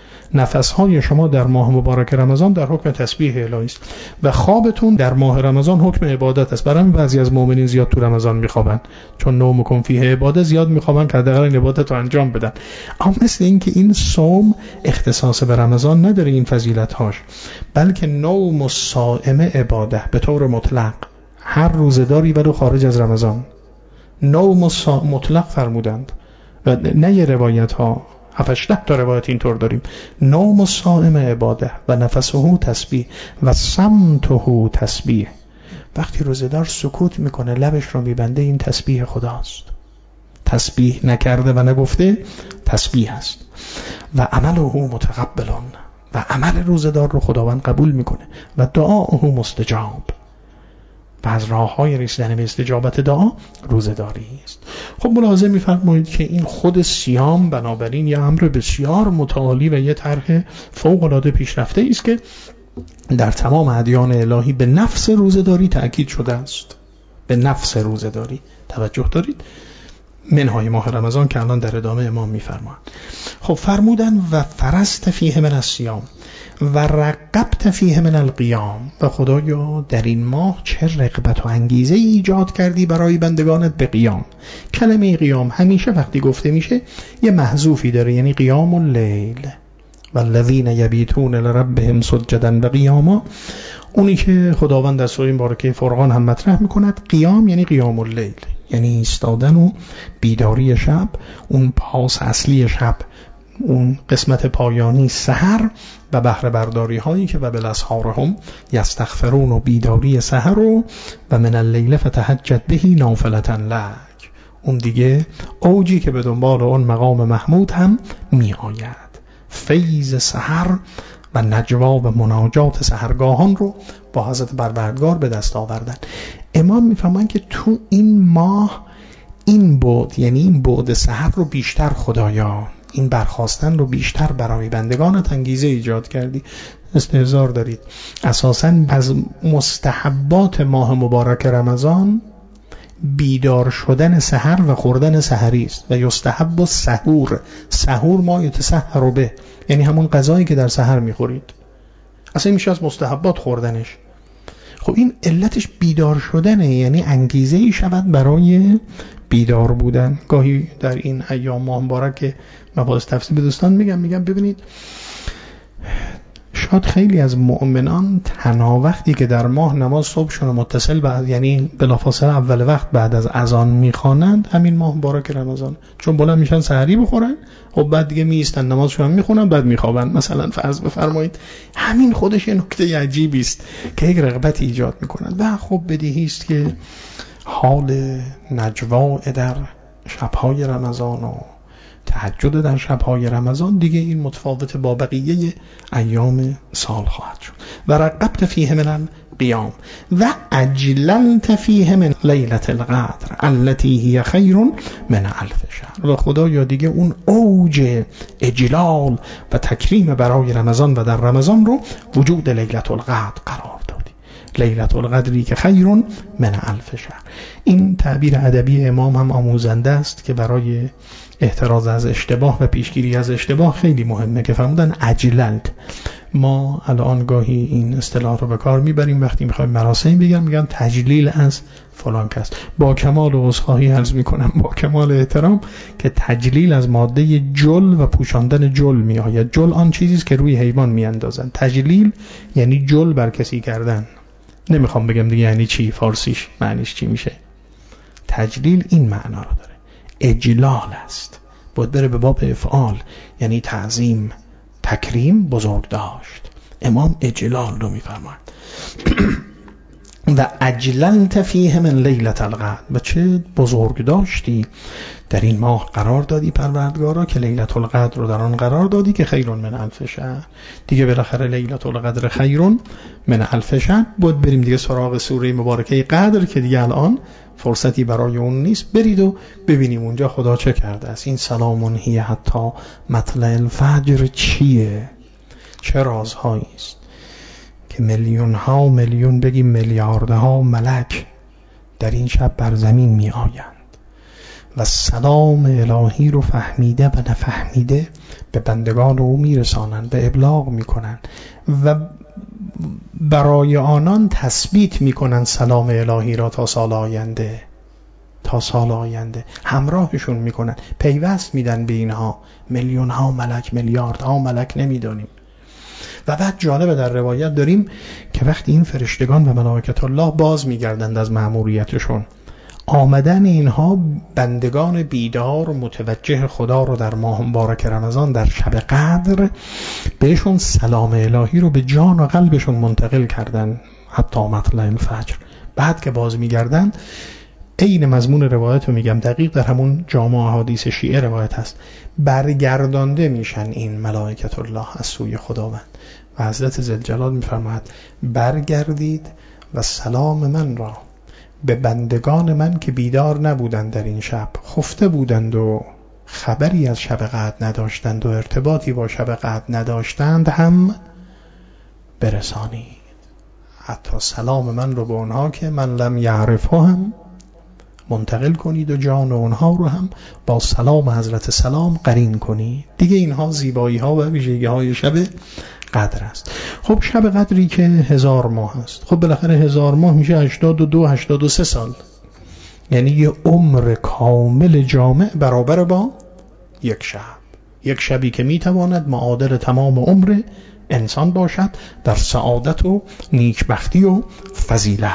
نفسهای شما در ماه مبارک رمضان در حکم تسبیح الهی است و خوابتون در ماه رمضان حکم عبادت است. برای بعضی از مؤمنین زیاد تو رمضان میخوابن، چون نومکم فیه عباده، زیاد میخوابن که حداقل این عبادت رو انجام بدن. اما مثل این که این صوم اختصاص به رمضان نداره این فضیلت‌هاش، بلکه نوم الصائم عباده به طور مطلق، هر روزه‌داری ولو خارج از رمضان نوم الصائم مطلق فرمودند و نه یه روایت ها، هفتش ده تا روایت اینطور داریم. نوم الصائم عباده و نفسه تسبیح و صمته تسبیح. وقتی روزه‌دار سکوت میکنه، لبش رو میبنده، این تسبیح خداست. تسبیح نکرده و نگفته تسبیح است. و عمله متقبلون، و عمل روزه‌دار رو خداوند قبول میکنه و دعاءه مستجاب. و از راه‌های رسیدن به استجابت دعا روزه‌داری است. خب ملاحظه می‌فرمایید که این خود صیام بنابراین یه امر بسیار متعالی و یه طرح فوق‌العاده پیشرفته است که در تمام ادیان الهی به نفس روزه‌داری تأکید شده است. به نفس روزه‌داری توجه دارید؟ منهای ماه رمضان که الان در ادامه امام می‌فرمایند. خب فرمودن و فرست فیه من الصیام و رغبت فیه من القیام، و خدایا در این ماه چه رغبت و انگیزه ایجاد کردی برای بندگانت به قیام. کلمه قیام همیشه وقتی گفته میشه یه محذوفی داره، یعنی قیام اللیل والذین یبیتون لربهم سجدا و قیاما. اونی که خداوند در سوره مبارکه فرقان هم مطرح میکند، قیام یعنی قیام اللیل، یعنی ایستادن و بیداری شب، اون پاس اصلی شب، اون قسمت پایانی سحر و بهره برداری هایی که و بالاسحارهم یستغفرون و بیداری سحر و و من اللیل فتهجد به نافلة لک. اون دیگه اوجی که به دنبال اون مقام محمود هم می آید. فیض سحر و نجوا و مناجات سحرگاهان رو با حضرت پروردگار به دست آوردن. امام میفهمن که تو این ماه این بعد، یعنی این بعد سحر رو بیشتر خدایا، این برخواستن رو بیشتر برای بندگانت انگیزه ایجاد کردی. استحضار دارید اساساً از مستحبات ماه مبارک رمضان بیدار شدن سحر و خوردن سحری است. و یستحب السحور، سحور ما یتسحر به، یعنی همون غذایی که در سحر میخورید، اصلا میشه از مستحبات خوردنش. خب این علتش بیدار شدنه، یعنی انگیزه ای شود برای بیدار بودن. گاهی در این ایام ماه مبارک که مباحث تفسیر به دوستان میگم میگم ببینید، شاید خیلی از مؤمنان تنها وقتی که در ماه نماز صبحشون متصل بعد، یعنی بلافاصله اول وقت بعد از اذان میخوانند، همین ماه مبارک رمضان، چون بلند میشن سحری بخورن، خب بعد دیگه میایستن نمازشون میخونن، بعد میخوابن. مثلا فرض بفرمایید همین خودش یه نکته عجیبی است که یک رغبت ایجاد میکنن. و خب بدیهی است که حال نجوا در شب‌های رمضان و تهجد در شب‌های رمضان دیگه این متفاوت با بقیه ایام سال خواهد شد. و رغبت فیه من القیام و اجللت فیه من لیلة القدر التي هی خیر من الف شهر. و خدایا دیگه اون اوج اجلال و تکریم برای رمضان و در رمضان رو وجود لیلة القدر قرار دادی، لیلة القدری که خیر من الف شهر. این تعبیر ادبی امام هم آموزنده است که برای احتراز از اشتباه و پیشگیری از اشتباه خیلی مهمه، که فرمودن اجللت. ما الان گاهی این اصطلاح رو به کار میبریم وقتی میخوایم مراسم بگم، میگن تجلیل از فلان کس. با کمال عذرخواهی عرض میکنم با کمال احترام که تجلیل از ماده جل و پوشاندن جل میآید. جل آن چیزی است که روی حیوان میاندازن، تجلیل یعنی جل بر کسی کردن. نمیخوام بگم دیگه یعنی چی، فارسیش معنیش چی میشه. تجلیل این معنا رو داره، اجلال است، باید بره به باب افعال، یعنی تعظیم، تکریم، بزرگ داشت. امام اجلال رو میفرماید. و اجللت فیه من لیلة القدر، و چه بزرگ داشتی در این ماه قرار دادی پروردگارا که لیلة القدر رو در آن قرار دادی که خیر من الف شهر. دیگه بالاخره لیلة القدر خیر من الف شهر. بود بریم دیگه سراغ سوره مبارکه قدر که دیگه الان فرصتی برای اون نیست. برید و ببینیم اونجا خدا چه کرده است. این سلامون هی حتی مطلع الفجر چیه، چه رازهایی است که میلیون ها و میلیون، بگیم میلیاردها ملک در این شب بر زمین می آیند و سلام الهی رو فهمیده و نفهمیده به بندگان او می رسانند، به ابلاغ می کنند و برای آنان تثبیت می کنند سلام الهی را تا سال آینده، تا سال آینده همراهشون می کنند، پیوست میدن به اینها. میلیون ها ملک، میلیارد ها ملک نمیدانیم. و بعد جالب در روایت داریم که وقتی این فرشتگان و ملائکت الله باز میگردند از مأموریتشون، آمدن اینها بندگان بیدار و متوجه خدا رو در ماه مبارک رمضان در شب قدر بهشون سلام الهی رو به جان و قلبشون منتقل کردن حتی مطلع الفجر. بعد که باز میگردن، عین مضمون روایت رو میگم دقیق در همون جامع احادیث شیعه روایت هست، برگردانده میشن این ملائکت الله از سوی خداوند و حضرت ذوالجلال میفرماید برگردید و سلام من را به بندگان من که بیدار نبودند در این شب، خفته بودند و خبری از شب قدر نداشتند و ارتباطی با شب قدر نداشتند، هم برسانید. حتی سلام من رو به اونها که من لم یعرفه هم منتقل کنید و جان اونها رو هم با سلام حضرت سلام قرین کنید. دیگه اینها زیبایی ها و ویژگی های شب قدر است. خب شب قدری که هزار ماه است، خب بالاخره هزار ماه میشه هشتاد و دو هشتاد و سه سال، یعنی یه عمر کامل جامع برابر با یک شب. یک شبی که میتواند معادل تمام عمر انسان باشد در سعادت و نیکبختی و فضیلت.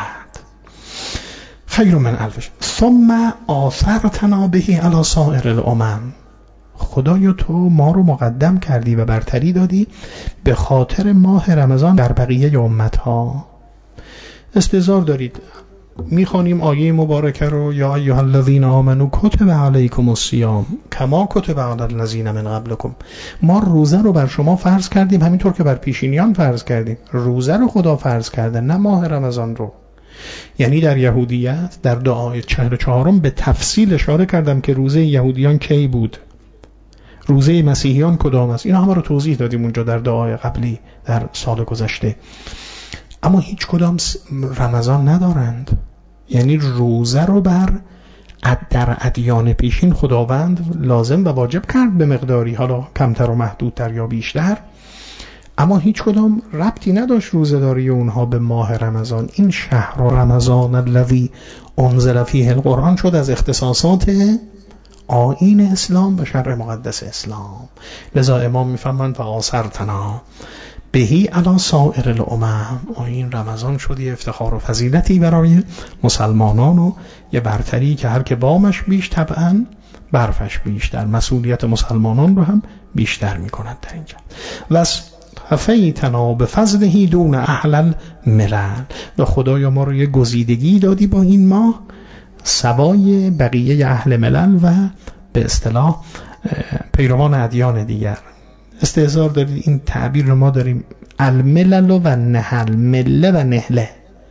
خیر من الف ثم آثرتنا به علی سائر الامم. خدایا تو ما رو مقدم کردی و برتری دادی به خاطر ماه رمضان در بقیه امتها. استظهار دارید میخوانیم آیه مبارکه رو، یا ایها الذین آمنوا کتب علیکم الصیام کما کتب علی الذین من قبلکم. ما روزه رو بر شما فرض کردیم همینطور که بر پیشینیان فرض کردیم. روزه رو خدا فرض کرده، نه ماه رمضان رو. یعنی در یهودیت در دعای چهل چهارم به تفصیل اشاره کردم که روزه یهودیان کی بود، روزه مسیحیان کدام است. اینا همه رو توضیح دادیم اونجا در دعای قبلی در سال گذشته. اما هیچ کدام رمضان ندارند. یعنی روزه رو بر در ادیان پیشین خداوند لازم و واجب کرد به مقداری، حالا کمتر و محدودتر یا بیشتر، اما هیچ کدام ربطی نداشت روزه‌داری اونها به ماه رمضان. این شهر رمضان الذی انزل فیه القرآن شد از اختصاصات آیین اسلام و شرع مقدس اسلام. لذا امام میفهمند و آثرتنا بهی علی سائر الامم. این رمضان شد یه افتخار و فضیلتی برای مسلمانان و یه برتری که هر که بامش بیش طبعا برفش بیشتر، مسئولیت مسلمانان رو هم بیشتر میکند در اینجا. و فیتنا به فضله دون اهل الملل. و خدایا ما رو یه گزیدگی دادی با این ماه سوای بقیه اهل ملل و به اصطلاح پیروان ادیان دیگر. استحضار دارید این تعبیر رو ما داریم الملل و نهل، مله و نهله.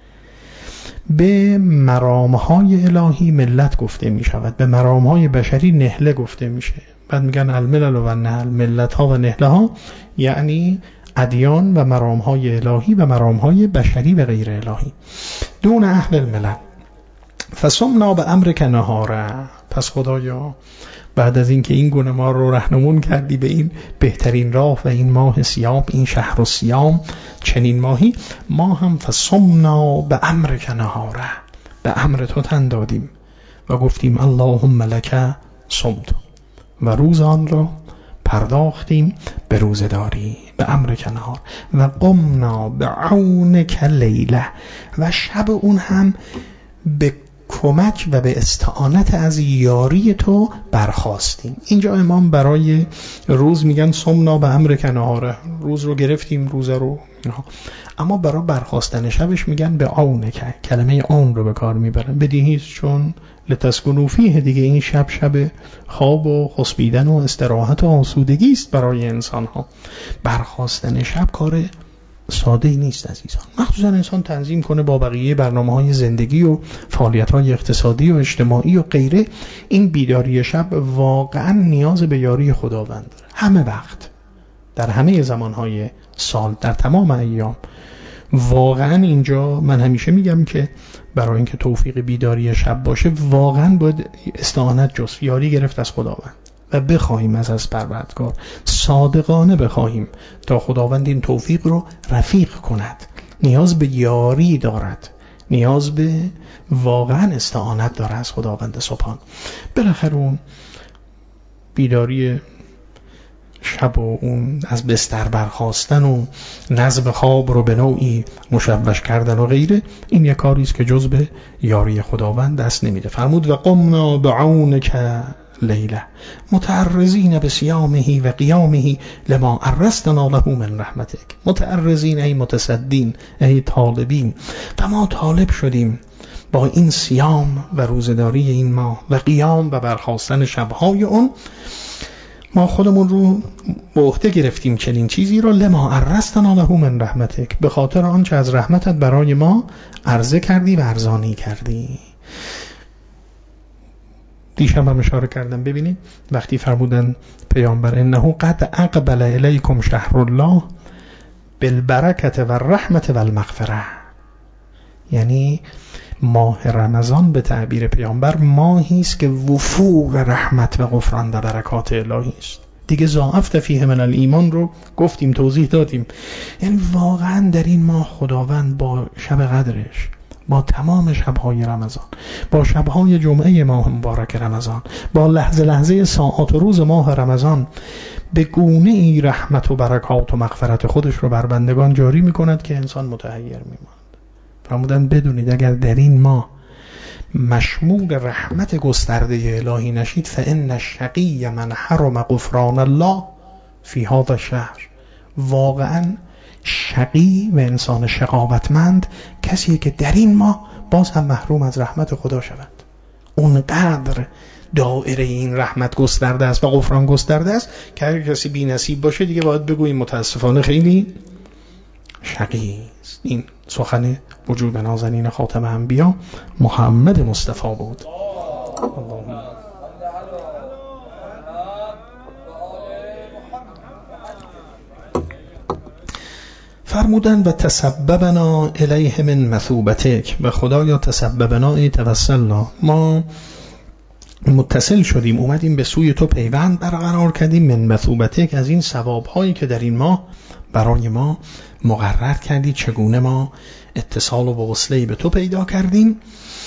به مرامهای الهی ملت گفته می شود، به مرامهای بشری نهله گفته میشه. بعد میگن الملل و نهل، ملت ها و نهله ها یعنی ادیان و مرامهای الهی و مرامهای بشری و غیر الهی. دون اهل الملل فصمنا به امرک نهاره. پس خدایا بعد از اینکه این گونه ما رو رهنمون کردی به این بهترین راه و این ماه صیام، این شهر و صیام، چنین ماهی، ما هم فصمنا به امرک نهاره، به امر تو تن دادیم و گفتیم اللهم لک صمت، و روز آن را پرداختیم به روزداری، به امرک نهار. و قمنا بعونک لیله، و شب اون هم به کمک و به استعانت از یاری تو برخاستیم. اینجا امام برای روز میگن صمنا به امرک نهاره، روز رو گرفتیم، روزه رو، اما برای برخاستن شبش میگن به عونک. کلمه عون رو به کار میبرن، بدیهیست چون لتسکنوا فیه، دیگه این شب شب خواب و خسبیدن و استراحت و آسودگی است برای انسان ها. برخاستن شب کار ساده ای نیست عزیزان، مخصوصا انسان تنظیم کنه با بقیه برنامه‌های زندگی و فعالیت‌های اقتصادی و اجتماعی و غیره. این بیداری شب واقعا نیاز به یاری خداوند داره، همه وقت، در همه زمانهای سال، در تمام ایام. واقعا اینجا من همیشه میگم که برای اینکه توفیق بیداری شب باشه واقعا باید استعانت جز یاری گرفت از خداوند و بخواهیم از از پروردگار، صادقانه بخواهیم تا خداوند این توفیق رو رفیق کند. نیاز به یاری دارد، نیاز به واقعا استعانت داره از خداوند سبحان. بالاخره اون بیداری شب و اون از بستر برخاستن و نظم خواب رو به نوعی مشوش کردن و غیره، این یک کاری است که جز به یاری خداوند دست نمیده. فرمود و قمنا بعونک لیله متعرضین بصیامه و قیامه لما عرضتنا له من رحمتک. متعرضین ای متصدین، ای طالبین، و ما طالب شدیم با این صیام و روزداری این ماه و قیام و برخاستن شبهای اون، ما خودمون رو به عهده گرفتیم چنین چیزی رو، لما عرضتنا له من رحمتک، به خاطر آنچه از رحمتت برای ما عرضه کردی و ارزانی کردی. دیشب هم اشاره کردم، ببینید وقتی فرمودن پیامبر انه قد اقبل الیکم شهر الله، بالبرکت و رحمت و المغفره. یعنی ماه رمضان به تعبیر پیامبر ماهی است که وفور رحمت و غفران و برکات الهی است. دیگه ضاعفت فیه من الایمان رو گفتیم، توضیح دادیم. یعنی واقعا در این ماه خداوند با شب قدرش، با تمام شبهای رمضان، با شبهای جمعه ماه مبارک رمضان، با لحظه لحظه ساعات و روز ماه رمضان به گونه ای رحمت و برکات و مغفرت خودش رو بر بندگان جاری میکند که انسان متحیر میماند. فرمودن بدونید اگر در این ماه مشمول رحمت گسترده الهی نشید، فإن الشقی من حرم غفران الله فی هذا الشهر. واقعا شقی و انسان شقاوتمند کسیه که در این ماه باز هم محروم از رحمت خدا شود. اونقدر دایره این رحمت گسترده است و غفران گسترده است که اگر کسی بی نصیب باشه دیگه باید بگوییم متاسفانه خیلی شقی است. این سخن وجود نازنین خاتم انبیا محمد مصطفی بود. فرمودن و تسببنا الیه من مثوبتک، و خدایا تسببنا ای توسلنا، ما متصل شدیم، اومدیم به سوی تو پیوند برقرار کردیم، من مثوبتک، از این ثواب‌هایی که در این ماه برای ما مقرر کردی، چگونه ما اتصال و وصله‌ای به تو پیدا کردیم.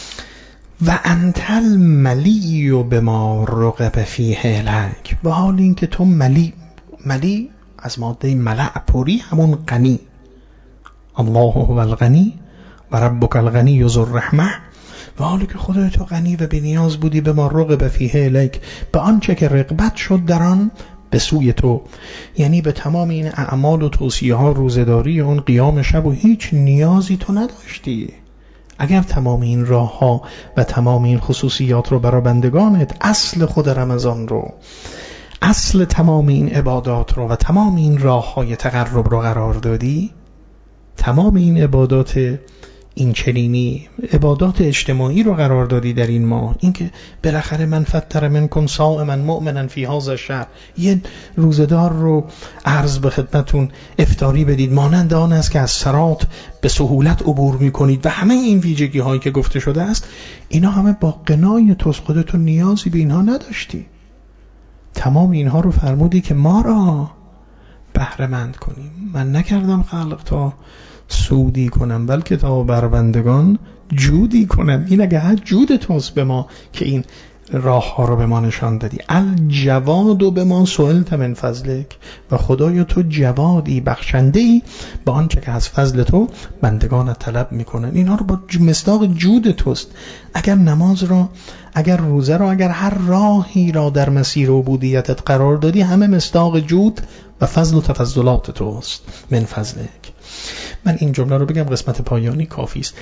و انت الملی و بما رغب فیه لک، و حال این که تو ملی، ملی از ماده ملع پری، همون غنی، الله هو الغنی و ربک الغنی ذو الرحمه، و حالی که خدای تو غنی و بی‌نیاز بودی، به ما رغب فیه الیک، به آنچه که رغبت شد در آن به سوی تو، یعنی به تمام این اعمال و توصیه ها، روزداری، اون قیام شب، و هیچ نیازی تو نداشتی. اگر تمام این راه ها و تمام این خصوصیات رو برای بندگانت، اصل خود رمضان رو، اصل تمام این عبادات رو و تمام این راه های تقرب رو قرار دادی، تمام این عبادات این چنینی، عبادات اجتماعی رو قرار دادی در این ماه، این که بالاخره من فطر منکم صائما مؤمنا فی هذا الشهر، یه روزدار رو عرض به خدمتون افطاری بدید مانند آن است که از صراط به سهولت عبور میکنید، و همه این ویژگی هایی که گفته شده است، اینا همه با قنای توست، خودتون نیازی به اینها نداشتی. تمام اینها رو فرمودی که ما را بهره مند کنیم. من نکردم خلق تا سودی کنم، بلکه تا بر بندگان جودی کنم. این اگه هر جود توست به ما که این راه ها رو به ما نشان دادی. الجواد و به ما سئلت من فضلک، و خدایا تو جوادی، بخشنده ای به آنچه که از فضل تو بندگانت طلب میکنن. اینها رو با مصداق جود توست. اگر نماز را، اگر روزه را، اگر هر راهی را در مسیر عبودیتت قرار دادی، همه مصداق جود و فضل و تفضلات توست. من فضلک. من این جمله رو بگم، قسمت پایانی کافی است.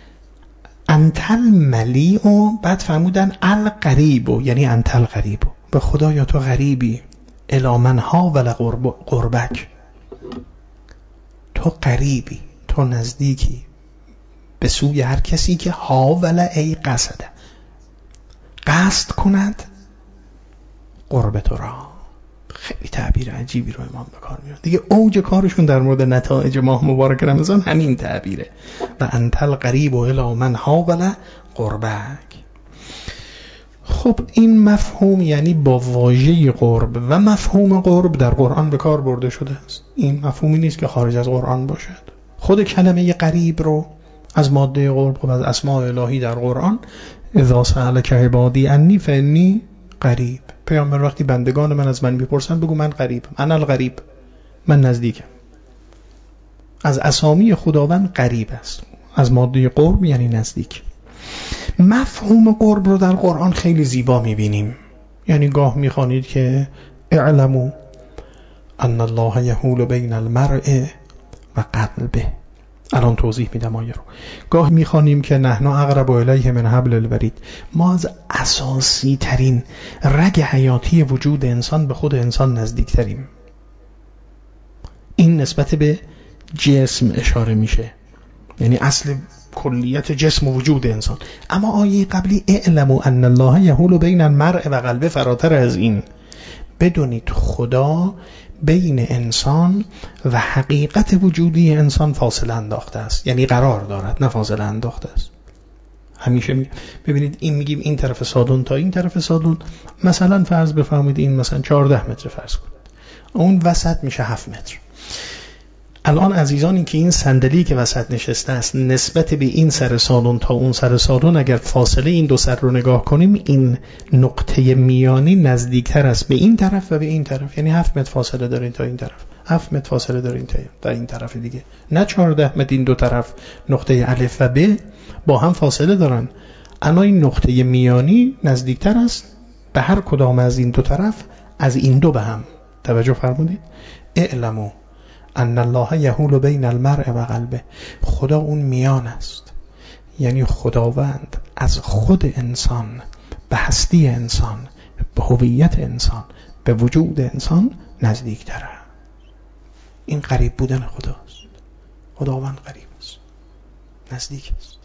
انتل ملی، و بعد فرمودن القریب، یعنی انتل قریب، به خدایا تو غریبی، الی من حاول قربک، تو قریبی، تو نزدیکی به سوی هر کسی که حاول ای قصده، قصد کند قرب تو را. خیلی تعبیر عجیبی رو امام به کار میاد. دیگه اوج کارشون در مورد نتایج ماه مبارک رمضان همین تعبیره. و انتل قریب و الی من حاول قربک. خب این مفهوم یعنی با واژه قرب، و مفهوم قرب در قرآن به کار برده شده است. این مفهومی نیست که خارج از قرآن باشد. خود کلمه قریب رو از ماده قرب و از اسماء الهی در قرآن، اذا سألک عبادی انی فانی قریب، پیامبر وقتی بندگان من از من میپرسن بگو من قریبم، انا القریب، من نزدیکم. از اسامی خداوند قریب است، از ماده قرب یعنی نزدیک. مفهوم قرب رو در قرآن خیلی زیبا میبینیم. یعنی گاه میخوانید که اعلموا ان الله یحول بین المرء و قلبه. الان توضیح میدم آیه رو. گاه میخوانیم که نحن اقرب الیه من حبل الورید. ما از اساسی ترین رگ حیاتی وجود انسان به خود انسان نزدیک تریم. این نسبت به جسم اشاره میشه، یعنی اصل کلیت جسم و وجود انسان. اما آیه قبلی اعلموا ان الله یحول بین المرء و قلبه فراتر از این. بدونید خدا بین انسان و حقیقت وجودی انسان فاصله انداخته است، یعنی قرار دارد، نه فاصله انداخته است. همیشه می... ببینید این میگیم این طرف سالن تا این طرف سالن، مثلا فرض بفرمایید این مثلا چهارده متر فرض کنید، اون وسط میشه هفت متر. الان عزیزانی که این صندلی که وسط نشسته است نسبت به این سر سالن تا اون سر سالن اگر فاصله این دو سر رو نگاه کنیم، این نقطه میانی نزدیکتر است به این طرف و به این طرف، یعنی هفت متر فاصله دارین تا این طرف، هفت متر فاصله دارین تا این طرف دیگه، نه چهارده متر. این دو طرف نقطه الف و ب با هم فاصله دارن، اما این نقطه میانی نزدیکتر است به هر کدام از این دو طرف از این دو به هم. توجه فرمودید؟ اعلموا ان الله یحول بین المرء و قلبه. خدا اون میان است، یعنی خداوند از خود انسان به هستی انسان، به هویت انسان، به وجود انسان نزدیک‌تره. این قریب بودن خداست. خداوند قریب است، نزدیک است.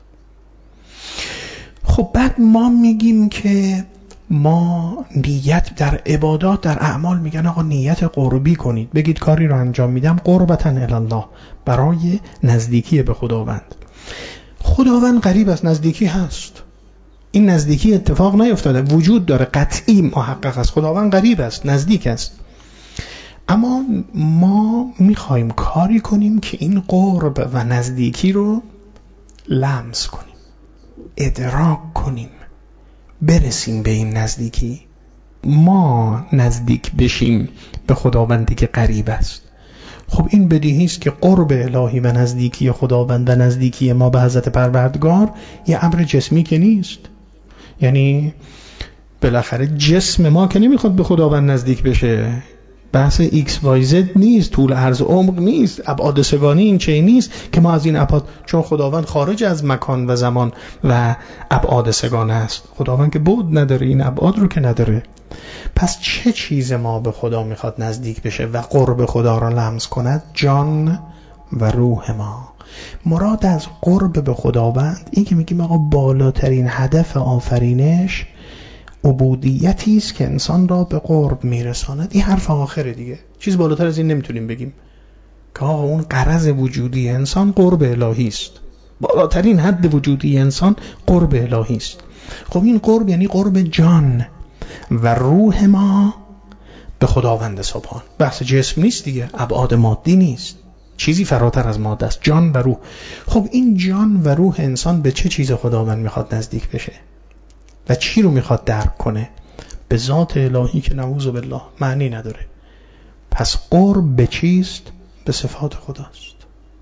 خب بعد ما میگیم که ما نیت در عبادات، در اعمال میگن آقا نیت قربی کنید، بگید کاری رو انجام میدم قربتن الی الله، برای نزدیکی به خداوند. خداوند قریب است، نزدیکی هست. این نزدیکی اتفاق نیفتاده، وجود داره، قطعی محقق است. خداوند قریب است، نزدیک است. اما ما میخوایم کاری کنیم که این قرب و نزدیکی رو لمس کنیم، ادراک کنیم، برسیم به این نزدیکی. ما نزدیک بشیم به خداوندی که قریب است. خب این بدیهی است که قرب الهی و نزدیکی خداوند و نزدیکی ما به حضرت پروردگار یه امر جسمی که نیست. یعنی بالاخره جسم ما که نمیخواد به خداوند نزدیک بشه، بحث ایکس وای زد نیست، طول عرض عمق نیست، ابعاد سگانی این چه نیست که ما از این ابعاد، چون خداوند خارج از مکان و زمان و ابعاد سگانه است. خداوند که بعد نداره، این ابعاد رو که نداره. پس چه چیز ما به خدا میخواد نزدیک بشه و قرب خدا را لمس کند؟ جان و روح ما. مراد از قرب به خداوند این که میگیم آقا بالاترین هدف آفرینش عبودیتی است که انسان را به قرب میرساند. این حرف آخره دیگه، چیز بالاتر از این نمیتونیم بگیم که آقا اون غرض وجودی انسان قرب الهی است. بالاترین حد وجودی انسان قرب الهی است. خب این قرب یعنی قرب جان و روح ما به خداوند سبحان. بحث جسم نیست دیگه، ابعاد مادی نیست، چیزی فراتر از ماده است، جان و روح. خب این جان و روح انسان به چه چیز خداوند میخواد نزدیک بشه و چی رو میخواد درک کنه؟ به ذات الهی که نعوذ بالله معنی نداره. پس قرب به چیست؟ به صفات خداست.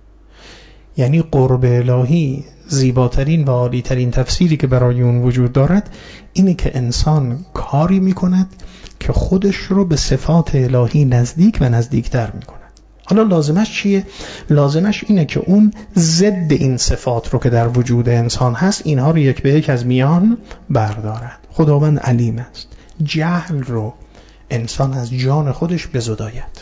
یعنی قرب الهی زیباترین و عالیترین تفسیری که برای اون وجود دارد اینه که انسان کاری میکند که خودش رو به صفات الهی نزدیک و نزدیکتر میکند. حالا لازمش چیه؟ لازمش اینه که اون ضد این صفات رو که در وجود انسان هست، اینها رو یک به یک از میان بردارد. خداوند علیم است. جهل رو انسان از جان خودش بزداید.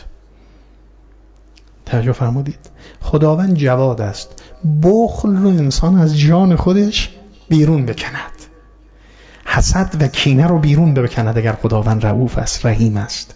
توجه فرمودید؟ خداوند جواد است. بخل رو انسان از جان خودش بیرون بکند. حسد و کینه رو بیرون بکند اگر خداوند رؤوف است، رحیم است.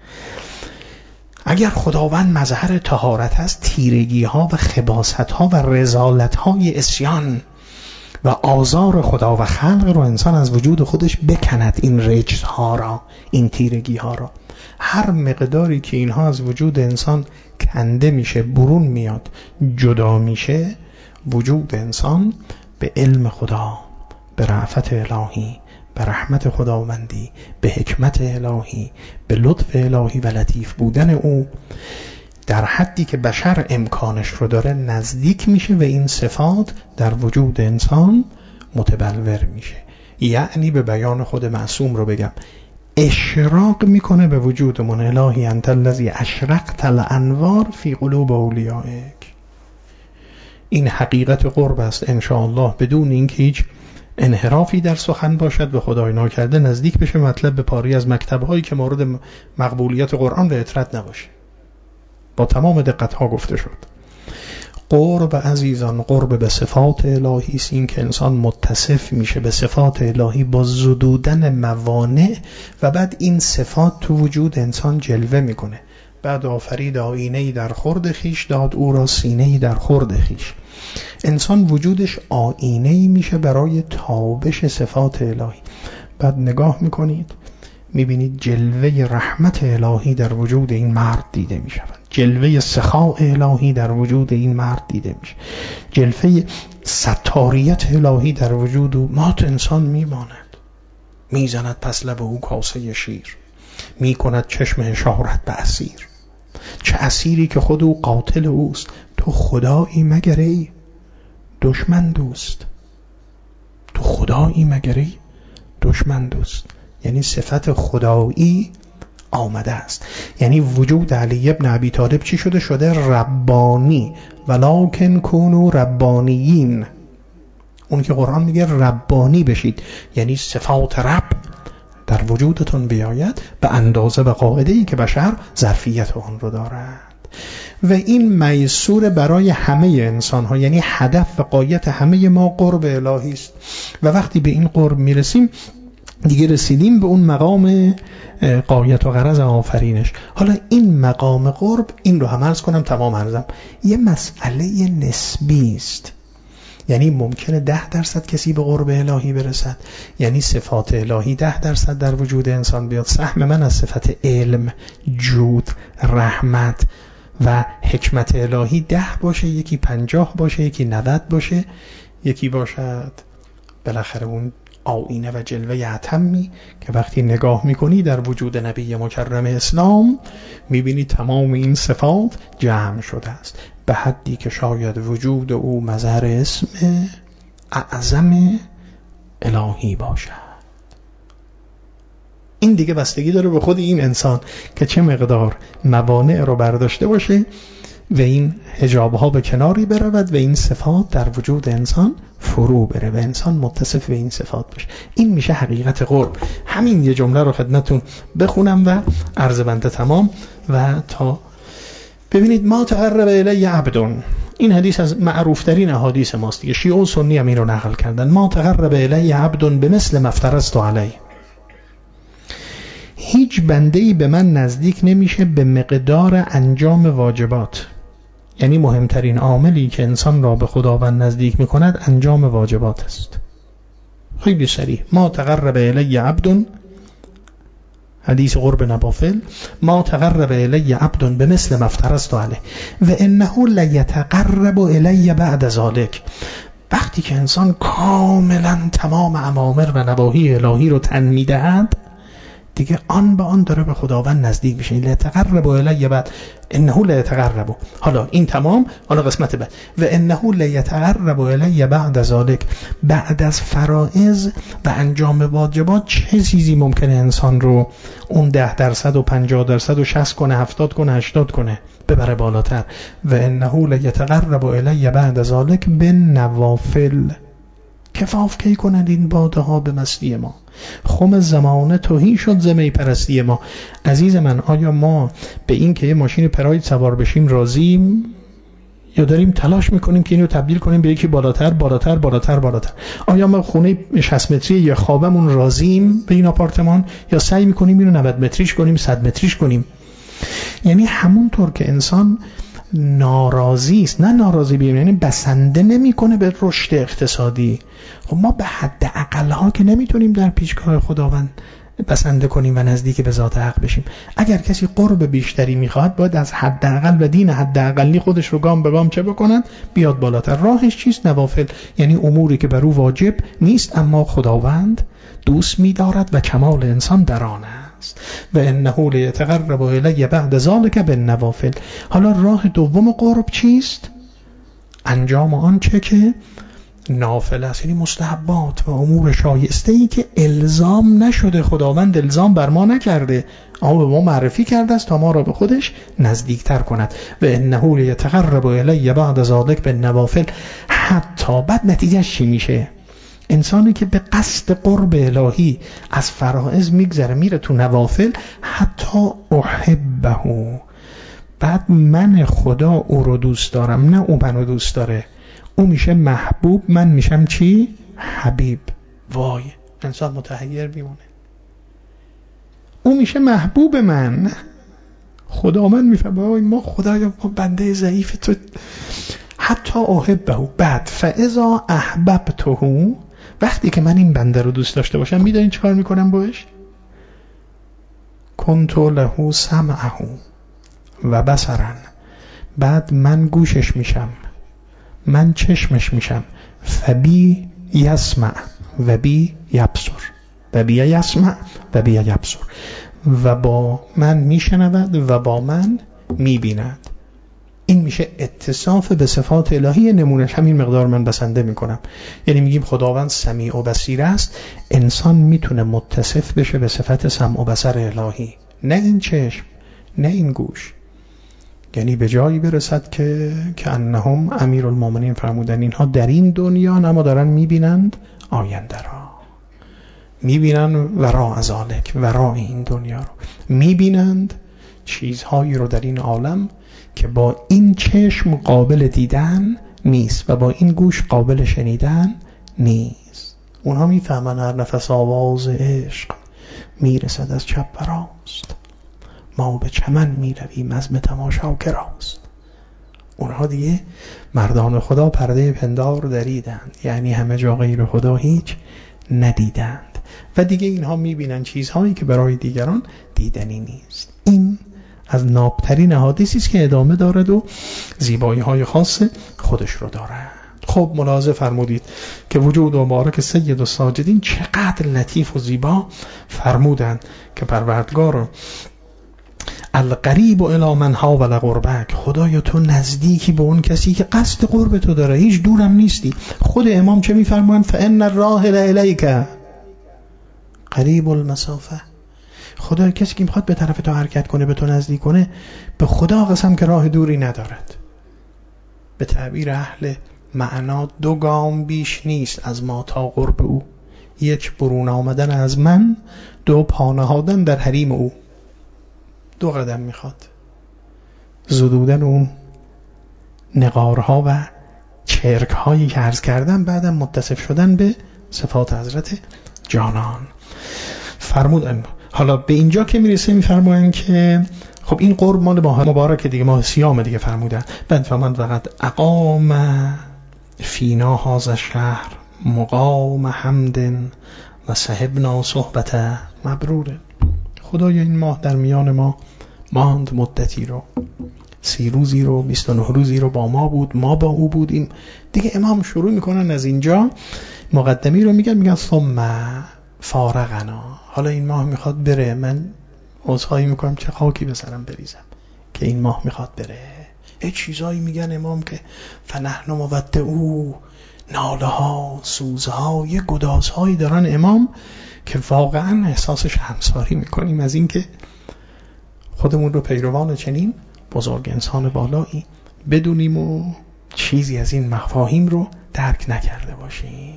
اگر خداوند مظهر طهارت است، تیرگی ها و خباثت ها و رذالت های عصیان و آزار خدا و خلق رو انسان از وجود خودش بکند. این رجز ها را، این تیرگی ها را، هر مقداری که اینها از وجود انسان کنده میشه، برون میاد، جدا میشه، وجود انسان به علم خدا، به رأفت الهی، به رحمت خداوندی، به حکمت الهی، به لطف الهی و لطیف بودن او، در حدی که بشر امکانش رو داره نزدیک میشه و این صفات در وجود انسان متبلور میشه. یعنی به بیان خود معصوم رو بگم، اشراق میکنه به وجودمون. الهی انت الذی اشرقت الانوار فی قلوب اولیائک. این حقیقت قرب است انشاءالله، بدون اینکه هیچ انحرافی در سخن باشد و خدای ناکرده نزدیک بشه مطلب به پاری از مکتب‌هایی که مورد مقبولیت قرآن و اطرت نباشه. با تمام دقت‌ها گفته شد. قرب عزیزان، قرب به صفات الهی است. این که انسان متصف میشه به صفات الهی با زدودن موانع و بعد این صفات تو وجود انسان جلوه میکنه بعد آفرید آینه‌ای در خورد خیش، داد او را سینه‌ای در خورد خیش. انسان وجودش آینه‌ای میشه برای تابش صفات الهی. بعد نگاه میکنید میبینید جلوه رحمت الهی در وجود این مرد دیده میشود، جلوه سخاء الهی در وجود این مرد دیده میشه، جلوه ستاریت الهی در وجود او. مات انسان میماند، میزند پس لب او کاسه شیر، میکند چشم اشارت به اسیر. چه اسیری که خود او قاتل اوست، تو خدایی مگر ای دشمن دوست، تو خدایی مگر ای دشمن دوست. یعنی صفت خدایی آمده است. یعنی وجود علی ابن ابی طالب چی شده؟ شده ربانی. ولکن کونوا ربانیین. اون که قرآن میگه ربانی بشید، یعنی صفات رب در وجودتون بیاید به اندازه و قاعده‌ای که بشر ظرفیت آن رو دارد. و این میسور برای همه انسان ها، یعنی هدف و غایت همه ما قرب الهی است. و وقتی به این قرب میرسیم دیگه رسیدیم به اون مقام غایت و غرض آفرینش. حالا این مقام قرب، این رو هم عرض کنم تمام عرضم، یه مسئله نسبی است. یعنی ممکنه ده درصد کسی به قرب الهی برسد، یعنی صفات الهی ده درصد در وجود انسان بیاد. سهم من از صفت علم، جود، رحمت و حکمت الهی ده باشه، یکی پنجاه باشه، یکی نود باشه، یکی باشد بالاخره اون آینه و جلوه اتمی که وقتی نگاه میکنی در وجود نبی مکرم اسلام میبینی تمام این صفات جمع شده است به حدی که شاید وجود او مظهر اسم اعظم الهی باشد. این دیگه بستگی داره به خود این انسان که چه مقدار موانع رو برداشته باشه و این حجابها به کناری برود و این صفات در وجود انسان فرو بره و انسان متصف به این صفات باشه. این میشه حقیقت قرب. همین یه جمله رو خدمتتون بخونم و عرض بنده تمام و تا ببینید. ما تقرب الی عبد، این حدیث از معروف ترین احادیث ماست دیگه، شیعه و سنی هم این رو نقل کردن. ما تقرب الی عبد بمثل ما افترضت علیه، هیچ بنده‌ای به من نزدیک نمیشه به مقدار انجام واجبات. یعنی مهمترین عاملی که انسان را به خداوند نزدیک میکند انجام واجبات است. خیلی صریح. ما تقرب الی عبد، حدیث قرب نوافل، ما تقرب الی عبد بمثل ما افترضت علیه و انه لیتقرب الی بعد ذلک. وقتی که انسان کاملا تمام اوامر و نواهی الهی رو تن میدهد دیگه آن به آن داره به خداوند نزدیک میشه. لیتقرب الی بعد انه لیتقرب. حالا این تمام. حالا قسمت بعد و انه لیتقرب الی بعد ذلک، بعد از فرائض و انجام واجبات چه چیزی ممکنه انسان رو اون ده درصد و پنجاه درصد و شصت کنه، هفتاد کنه، هشتاد کنه، ببره بالاتر. و انه لیتقرب الی بعد ذلک بالنوافل. کفاف کی کنند این باده ها به مستی ما، خم زمانه توهی شد زمی پرستی ما. عزیز من، آیا ما به این که یه ماشین پراید سوار بشیم راضیم یا داریم تلاش میکنیم که اینو تبدیل کنیم به یکی بالاتر بالاتر بالاتر بالاتر؟ آیا ما خونه شصت متری یا خوابمون راضیم به این آپارتمان یا سعی میکنیم اینو نود متریش کنیم، صد متریش کنیم؟ یعنی همونطور که انسان ناراضی است، نه ناراضی بیم، یعنی بسنده نمیکنه به رشد اقتصادی. خب ما به حد اقل ها که نمیتونیم در پیشگاه خداوند بسنده کنیم و نزدیک به ذات حق بشیم. اگر کسی قرب بیشتری میخواد باید از حد اقل و دین حد اقلی خودش رو گام به گام چه بکنن؟ بیاد بالاتر. راهش چیست؟ نوافل، یعنی اموری که بر او واجب نیست اما خداوند دوست می‌دارد و کمال انسان در آن است. و انه لیتقرب الی بعد ذلک بالنوافل. حالا راه دوم قرب چیست؟ انجام آن چه که نافل است، یعنی مستحبات و امور شایسته‌ای که الزام نشده، خداوند الزام بر ما نکرده اما به ما معرفی کرده است تا ما را به خودش نزدیکتر کند. و انه لیتقرب الی بعد ذلک بالنوافل. حتی بعد نتیجهش چی میشه؟ انسانی که به قصد قرب الهی از فرائض میگذره میره تو نوافل، حتی احبه، بعد من خدا او رو دوست دارم، نه او منو دوست داره. او میشه محبوب، من میشم چی؟ حبیب. وای، انسان متحیر میمونه. او میشه محبوب من، خداوند میفرماید ما خدایا ما بنده ضعیف تو حتی احبه. بعد فاذا احببته، وقتی که من این بنده رو دوست داشته باشم میدونین چیکار میکنم باش؟ کنت له سمعه و بصرا، بعد من گوشش میشم، من چشمش میشم، فبی یسمع و بی یبصر و بی یسمع و بی یبصر، و با من میشنود و با من میبیند. این میشه اتصاف به صفات الهی. نمونهش همین مقدار من بسنده میکنم. یعنی میگیم خداوند سمیع و بصیر است، انسان میتونه متصف بشه به صفت سمع و بصر الهی، نه این چشم نه این گوش. یعنی به جایی برسد که که انهم امیرالمومنین فرمودن اینها در این دنیا اما دارن میبینند آینده را، میبینن ورا از ذالک، ورا این دنیا رو میبینند، چیزهایی رو در این عالم که با این چشم قابل دیدن نیست و با این گوش قابل شنیدن نیست. اونها میفهمن هر نفس آواز عشق میرسد از چپ و راست، ما به چمن میرویم از تماشا که راست. اونها دیگه مردان خدا پرده پندار دریدند، یعنی همه جا غیر خدا هیچ ندیدند و دیگه اینها میبینن چیزهایی که برای دیگران دیدنی نیست. این از نابترین احادیثی است که ادامه دارد و زیبایی های خاص خودش رو دارد. خب ملاحظه فرمودید که وجود و مبارک سید الساجدین چقدر لطیف و زیبا فرمودند که پروردگار القریب الی من حاول قربک، خدایا تو نزدیکی به اون کسی که قصد قرب تو داره، هیچ دورم نیستی. خود امام چه میفرمایند؟ فان الراحل الیک قریب المسافه. خدا کسی که میخواد به طرف تو حرکت کنه، به تو نزدیک کنه، به خدا قسم که راه دوری ندارد. به تعبیر اهل معنا دو گام بیش نیست از ما تا قرب او، یک برون آمدن از من، دو پا نهادن در حریم او. دو قدم میخواد، زدودن اون نقارها و چرکهایی که عرض کردم، بعدم متصف شدن به صفات حضرت جانان. فرمودن حالا به اینجا که میرسه میفرمایند که خب این قرب مال ماه مبارک دیگه، ماه سیام دیگه فرمودن. بعد فرمودند فقط اقام فینا هذا الشهر مقام حمد و صحبنا صحبت مبروره. خدایا این ماه در میان ما ماند، مدتی رو، سی روزی رو، بیست و نه روزی رو با ما بود، ما با او بودیم. دیگه امام شروع میکنن از اینجا مقدمی رو میگن، میگن ثم فارغنا، حالا این ماه میخواد بره، من عذرخواهی میکنم چه خاکی به سرم بریزم که این ماه میخواد بره. یه چیزایی میگن امام که فنحن مودعو، ناله ها، سوزه ها، یه گداز هایی دارن امام که واقعا احساس شرمساری میکنیم از این که خودمون رو پیروان چنین بزرگ انسان بالایی بدونیم و چیزی از این مفاهیم رو درک نکرده باشیم.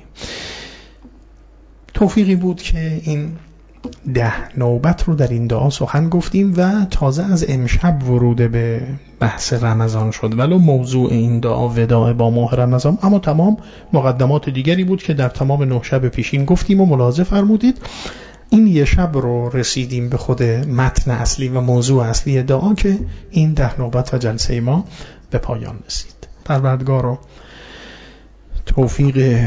توفیقی بود که این ده نوبت رو در این دعا سخن گفتیم و تازه از امشب ورود به بحث رمضان شد، ولو موضوع این دعا وداع با ماه رمضان، اما تمام مقدمات دیگری بود که در تمام نه شب پیشین گفتیم و ملاحظه فرمودید این یه شب رو رسیدیم به خود متن اصلی و موضوع اصلی دعا که این ده نوبت و جلسه ما به پایان رسید. پروردگار رو توفیق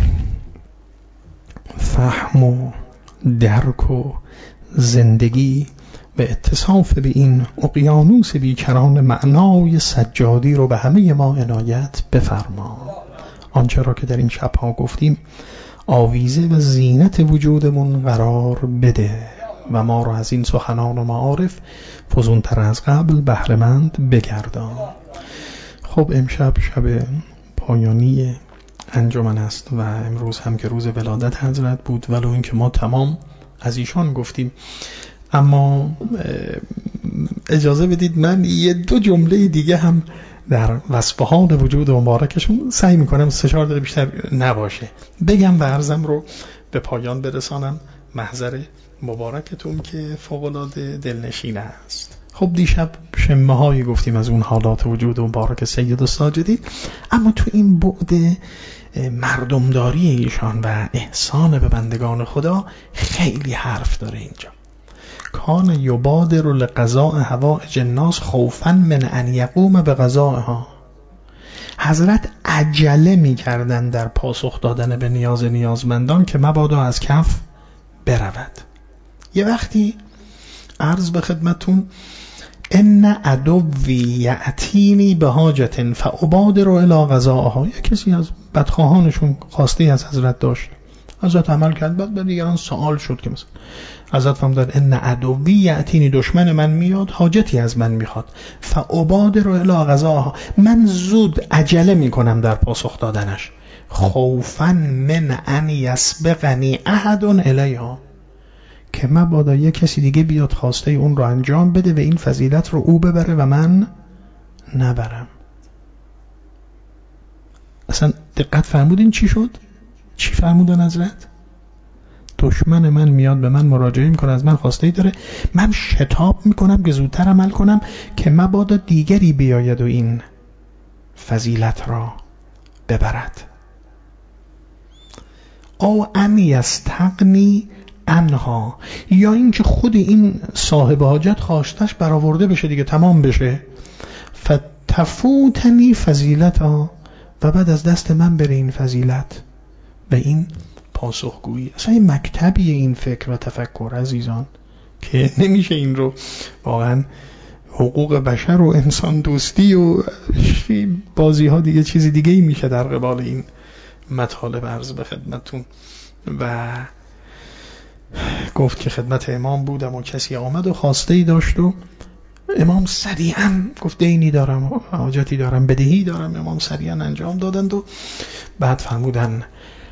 فهم و درک و زندگی به اتصاف به این اقیانوس بیکران معنای سجادی رو به همه ما عنایت بفرما. آنچه را که در این شبها گفتیم آویزه و زینت وجودمون قرار بده و ما را از این سخنان و معارف فزونتر از قبل بهره‌مند بگردان. خب امشب شب پایانی انجمن است و امروز هم که روز ولادت حضرت بود، ولو این که ما تمام از ایشان گفتیم، اما اجازه بدید من یه دو جمله دیگه هم در وصفهان وجود مبارکشون سعی میکنم سه چهار دقیقه بیشتر نباشه بگم و عرضم رو به پایان برسانم. محضر مبارکتون که فوق‌العاده دلنشین است. خب دیشب شمه هایی گفتیم از اون حالات وجود مبارک سید الساجدین، اما تو این بعد مردمداری ایشان و احسان به بندگان خدا خیلی حرف داره اینجا. کان یبادر لقضاء حوائج الناس خوفا من ان یقوم بقضائها. حضرت عجله می کردن در پاسخ دادن به نیاز نیازمندان که مبادا از کف برود. یه وقتی عرض به خدمتون ان عدوی یأتینی به حاجت فابادر الی قضائها، یه کسی از بدخواهانشون خواسته از حضرت داشت، حضرت عمل کرد، بعد به دیگران سوال شد که مثلا حضرت فرمودند ان عدوی یأتینی، دشمن من میاد حاجتی از من میخواد، فابادر الی قضائها، من زود عجله میکنم در پاسخ دادنش، خوفا من ان یسبقنی احد الیها، که مبادا یک کسی دیگه بیاد خواسته اون رو انجام بده و این فضیلت رو او ببره و من نبرم. اصلا دقت فرمودین چی شد؟ چی فرمودن حضرت؟ دشمن من میاد به من مراجعه میکنه، از من خواسته داره، من شتاب میکنم که زودتر عمل کنم که مبادا دیگری بیاید و این فضیلت را ببرد. او ان یستغنی عنها، یا اینکه خود این صاحب حاجت خواستش برآورده بشه دیگه، تمام بشه، فتفوتنی فضیلتها، و بعد از دست من بره این فضیلت و این پاسخگویی. اصلا این مکتبی این فکر و تفکر عزیزان که نمیشه این رو واقعا حقوق بشر و انسان دوستی و بازی ها دیگه چیزی دیگه ای میشه در قبال این مطالب عرض به خدمتون. و گفت که خدمت امام بودم و کسی آمد و خواسته ای داشت و امام سریعا گفت دینی دارم، حاجتی دارم، بدهی دارم. امام سریعا انجام دادند و بعد فرمودن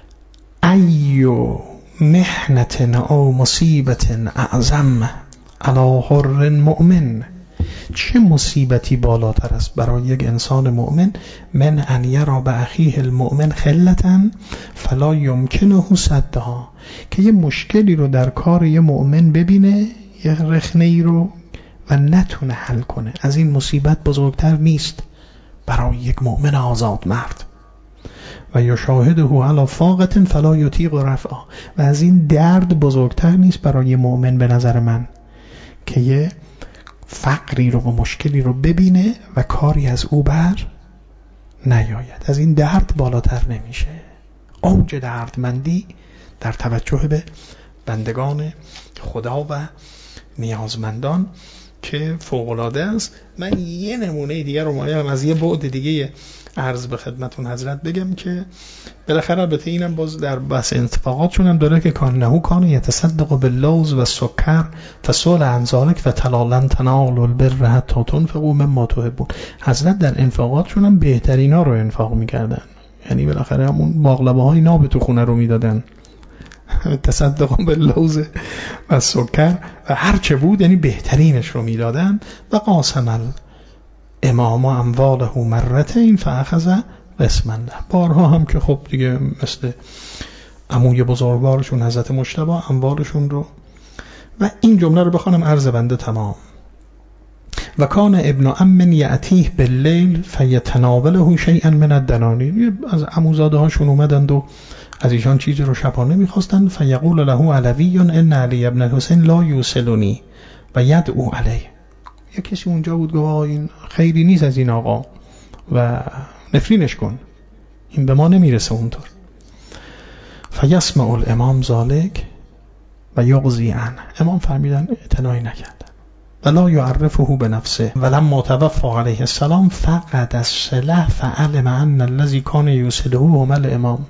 ایو محنت او مصیبت اعظم علی حر مؤمن، چه مصیبتی بالاتر است برای یک انسان مؤمن من ان یرا به اخیه المؤمن خلتا فلا یمکنه سدها، که یه مشکلی رو در کار یه مؤمن ببینه، یه رخنه‌ای رو، و نتونه حل کنه. از این مصیبت بزرگتر نیست برای یک مؤمن آزاد مرد. و یشاهده علی فاقة فلا یطیق رفعها، و از این درد بزرگتر نیست برای مؤمن به نظر من که یه فقری رو و مشکلی رو ببینه و کاری از او بر نیاید. از این درد بالاتر نمیشه. اوج دردمندی در توجه به بندگان خدا و نیازمندان که فوق‌العاده است. من یه نمونه دیگه رو مایلم از یه بعد دیگه عرض به خدمتون حضرت بگم که بالاخره البته اینم باز در بحث انتفاقاتشون هم داره که کان نهو کان یتصدق باللوز و سکر فسول عن ذلک و تلالن تنالوا البر حتی تنفقوا مما تحبون. حضرت در انفاقاتشون هم بهترینا رو انفاق میکردن، یعنی بالاخره همون باقلبه های ناب تو خونه رو میدادن، تصدق باللوز و سکر و هر چه بود یعنی بهترینش رو میدادن. و قاسم امام امواله مرتين فاخذ قسما له، بارها هم که خب دیگه مثل عموی بزرگوارشون حضرت مجتبی اموالشون رو. و این جمله رو بخوانم عرض بنده تمام. و کان ابن عم یأتیه باللیل فیتناوله شیئا من الدنانیر، از عموزاده هاشون اومدند و از ایشان چیزی رو شبانه میخواستند. فیقول له علوی ان علی ابن الحسین لا یوصلنی و یدعو علیه، یک کسی اونجا بود گفت این خیری نیست از این آقا و نفرینش کن، این به ما نمیرسه اونطور. فیسمع الامام ذالک و یغضی عنه، امام فرمیدن اعتنایی نکردن. ولا یعرفه بنفسه ولما توفى علیه السلام فقد الصله فعلم ان الذي كان یوصله هم الامام.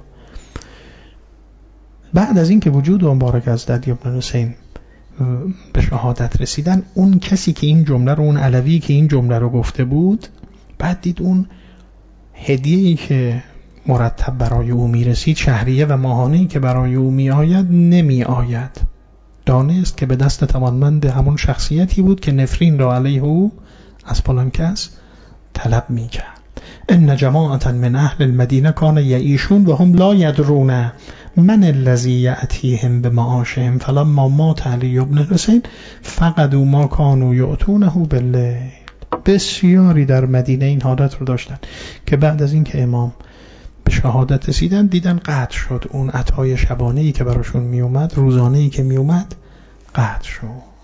بعد از این که وجود مبارک از ددی ابن حسین به شهادت رسیدن، اون کسی که این جمله رو، اون علوی که این جمله رو گفته بود، بعد دید اون هدیه‌ای که مرتب برای او میرسید، شهریه و ماهانه‌ای که برای او می آید نمی آید. دانست که به دست توانمند همون شخصیتی بود که نفرین را علیه او از فلان کس طلب می کرد. ان جماعتا من اهل المدینه کان یعیشون و هم لا یدرون من الذی یأتیهم بمعاشهم فلما مات علی ابن الحسین فقدوا ما کانوا یؤتونه باللیل. بسیاری در مدینه این حالت رو داشتن که بعد از این که امام به شهادت رسیدن دیدن قطع شد، اون عطای شبانه‌ای که براشون می اومد، روزانه‌ای که می اومد قطع شد.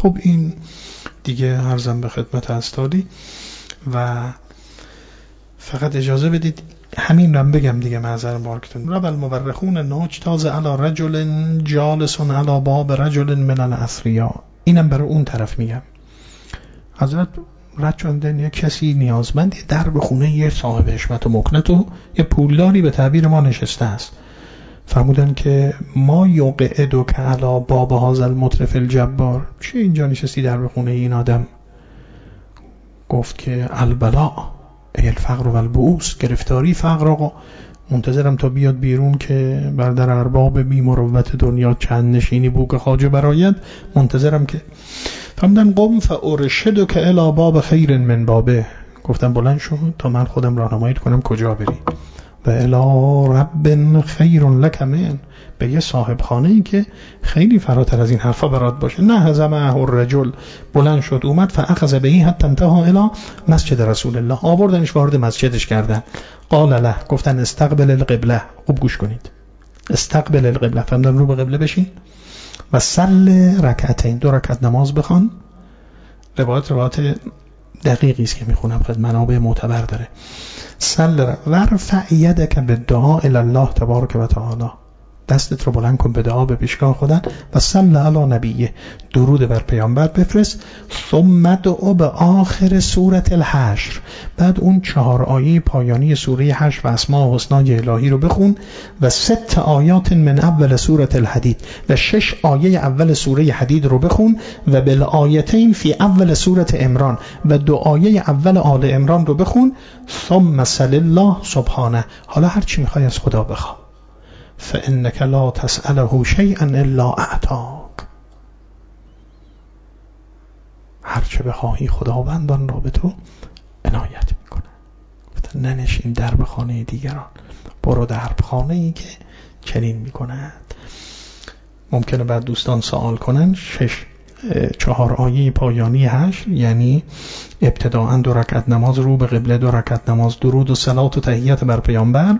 خب این دیگه عرضم به خدمت استادی و فقط اجازه بدید همین رو بگم دیگه، معذر بارکتون. رب المورخون ناج تاز علی رجل جالس علی باب رجل من الاثریا. اینم برای اون طرف میگم. حضرت رد شدن یه کسی نیازمندی در به خونه یه صاحب حشمت و مکنت و یه پولداری به تعبیر ما نشسته است. فرمودن که ما یوقعدو که علا باب هازل مطرف الجبار، چی اینجا نشستی در به خونه این آدم؟ گفت که البلا ای الفقر و البؤوس، گرفتاری فقر آقا، منتظرم تا بیاد بیرون که بر در ارباب بی مروت دنیا چند نشینی بوک خواجه براید، منتظرم که فرمودن قم فارشدو که الی باب خیر من بابه. گفتم بلند شو تا من خودم راهنمایی کنم کجا بری. و الی رب خیر لک من، به یه صاحب خانه ای که خیلی فراتر از این حرفا برات باشه. نه هزمه الرجل، بلند شد اومد فاخذ به این حتی انتها الی مسجد رسول الله، آوردنش وارد مسجدش کردن. قال له، گفتن استقبل القبله. خوب گوش کنید، استقبل القبله، فهمیدن رو به قبله بشین و صل رکعتین، دو رکعت نماز بخوان. روایت روایت دقیقی است که میخونم، خد منابع معتبر داره. صل ورفع یدک بالدعاء الی الله تبارک و تعالی، دستت رو بلند کن به دعا به پیشگاه خدا. و صل علی نبیه، درود بر پیامبر بفرست. ثم دعا به آخر سوره الحشر، بعد اون چهار آیه پایانی سوره حشر و اسماء الحسنا الهی رو بخون. و ست آیات من اول سوره الحدید، و شش آیه اول سوره حدید رو بخون. و بالآیتین فی اول سوره عمران، و دو آیه اول آل عمران رو بخون. ثم سل الله سبحانه، حالا هر چی میخوای از خدا بخوا. فإنك لا تسأله شيئا الا اعطاك، هر چه بخواهی خداوند آن را به تو عنایت میکنه. ننشین در به خانه دیگران، برو در خانه ای که چنین میکند. ممکنه بعد دوستان سوال کنن شش چهار آیه پایانی هشت یعنی ابتداءً دو رکعت نماز رو به قبله، دو رکعت نماز درود و صلات و تحیت بر پیامبر،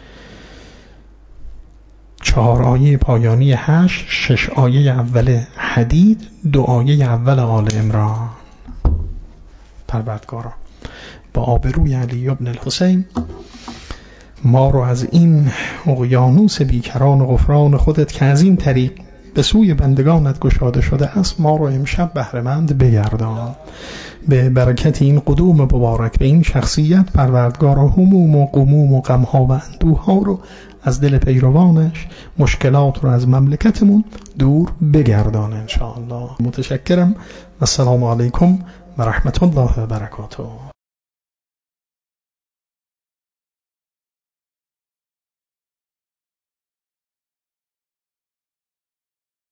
چهار آیه پایانی هشت، شش آیه اول حدید، دو آیه اول آل عمران. پروردگارا با آبروی علی ابن الحسین ما رو از این اقیانوس بیکران و غفران خودت که از این طریق به سوی بندگانت گشاده شده است، ما رو امشب بهره‌مند بگردان. به برکت این قدوم مبارک به این شخصیت، پروردگارا هموم و غموم و غم‌ها و اندوها رو از دل پیروانش، مشکلات رو از مملکتمون دور بگردان انشاءالله. متشکرم. السلام علیکم و رحمت الله و برکاته.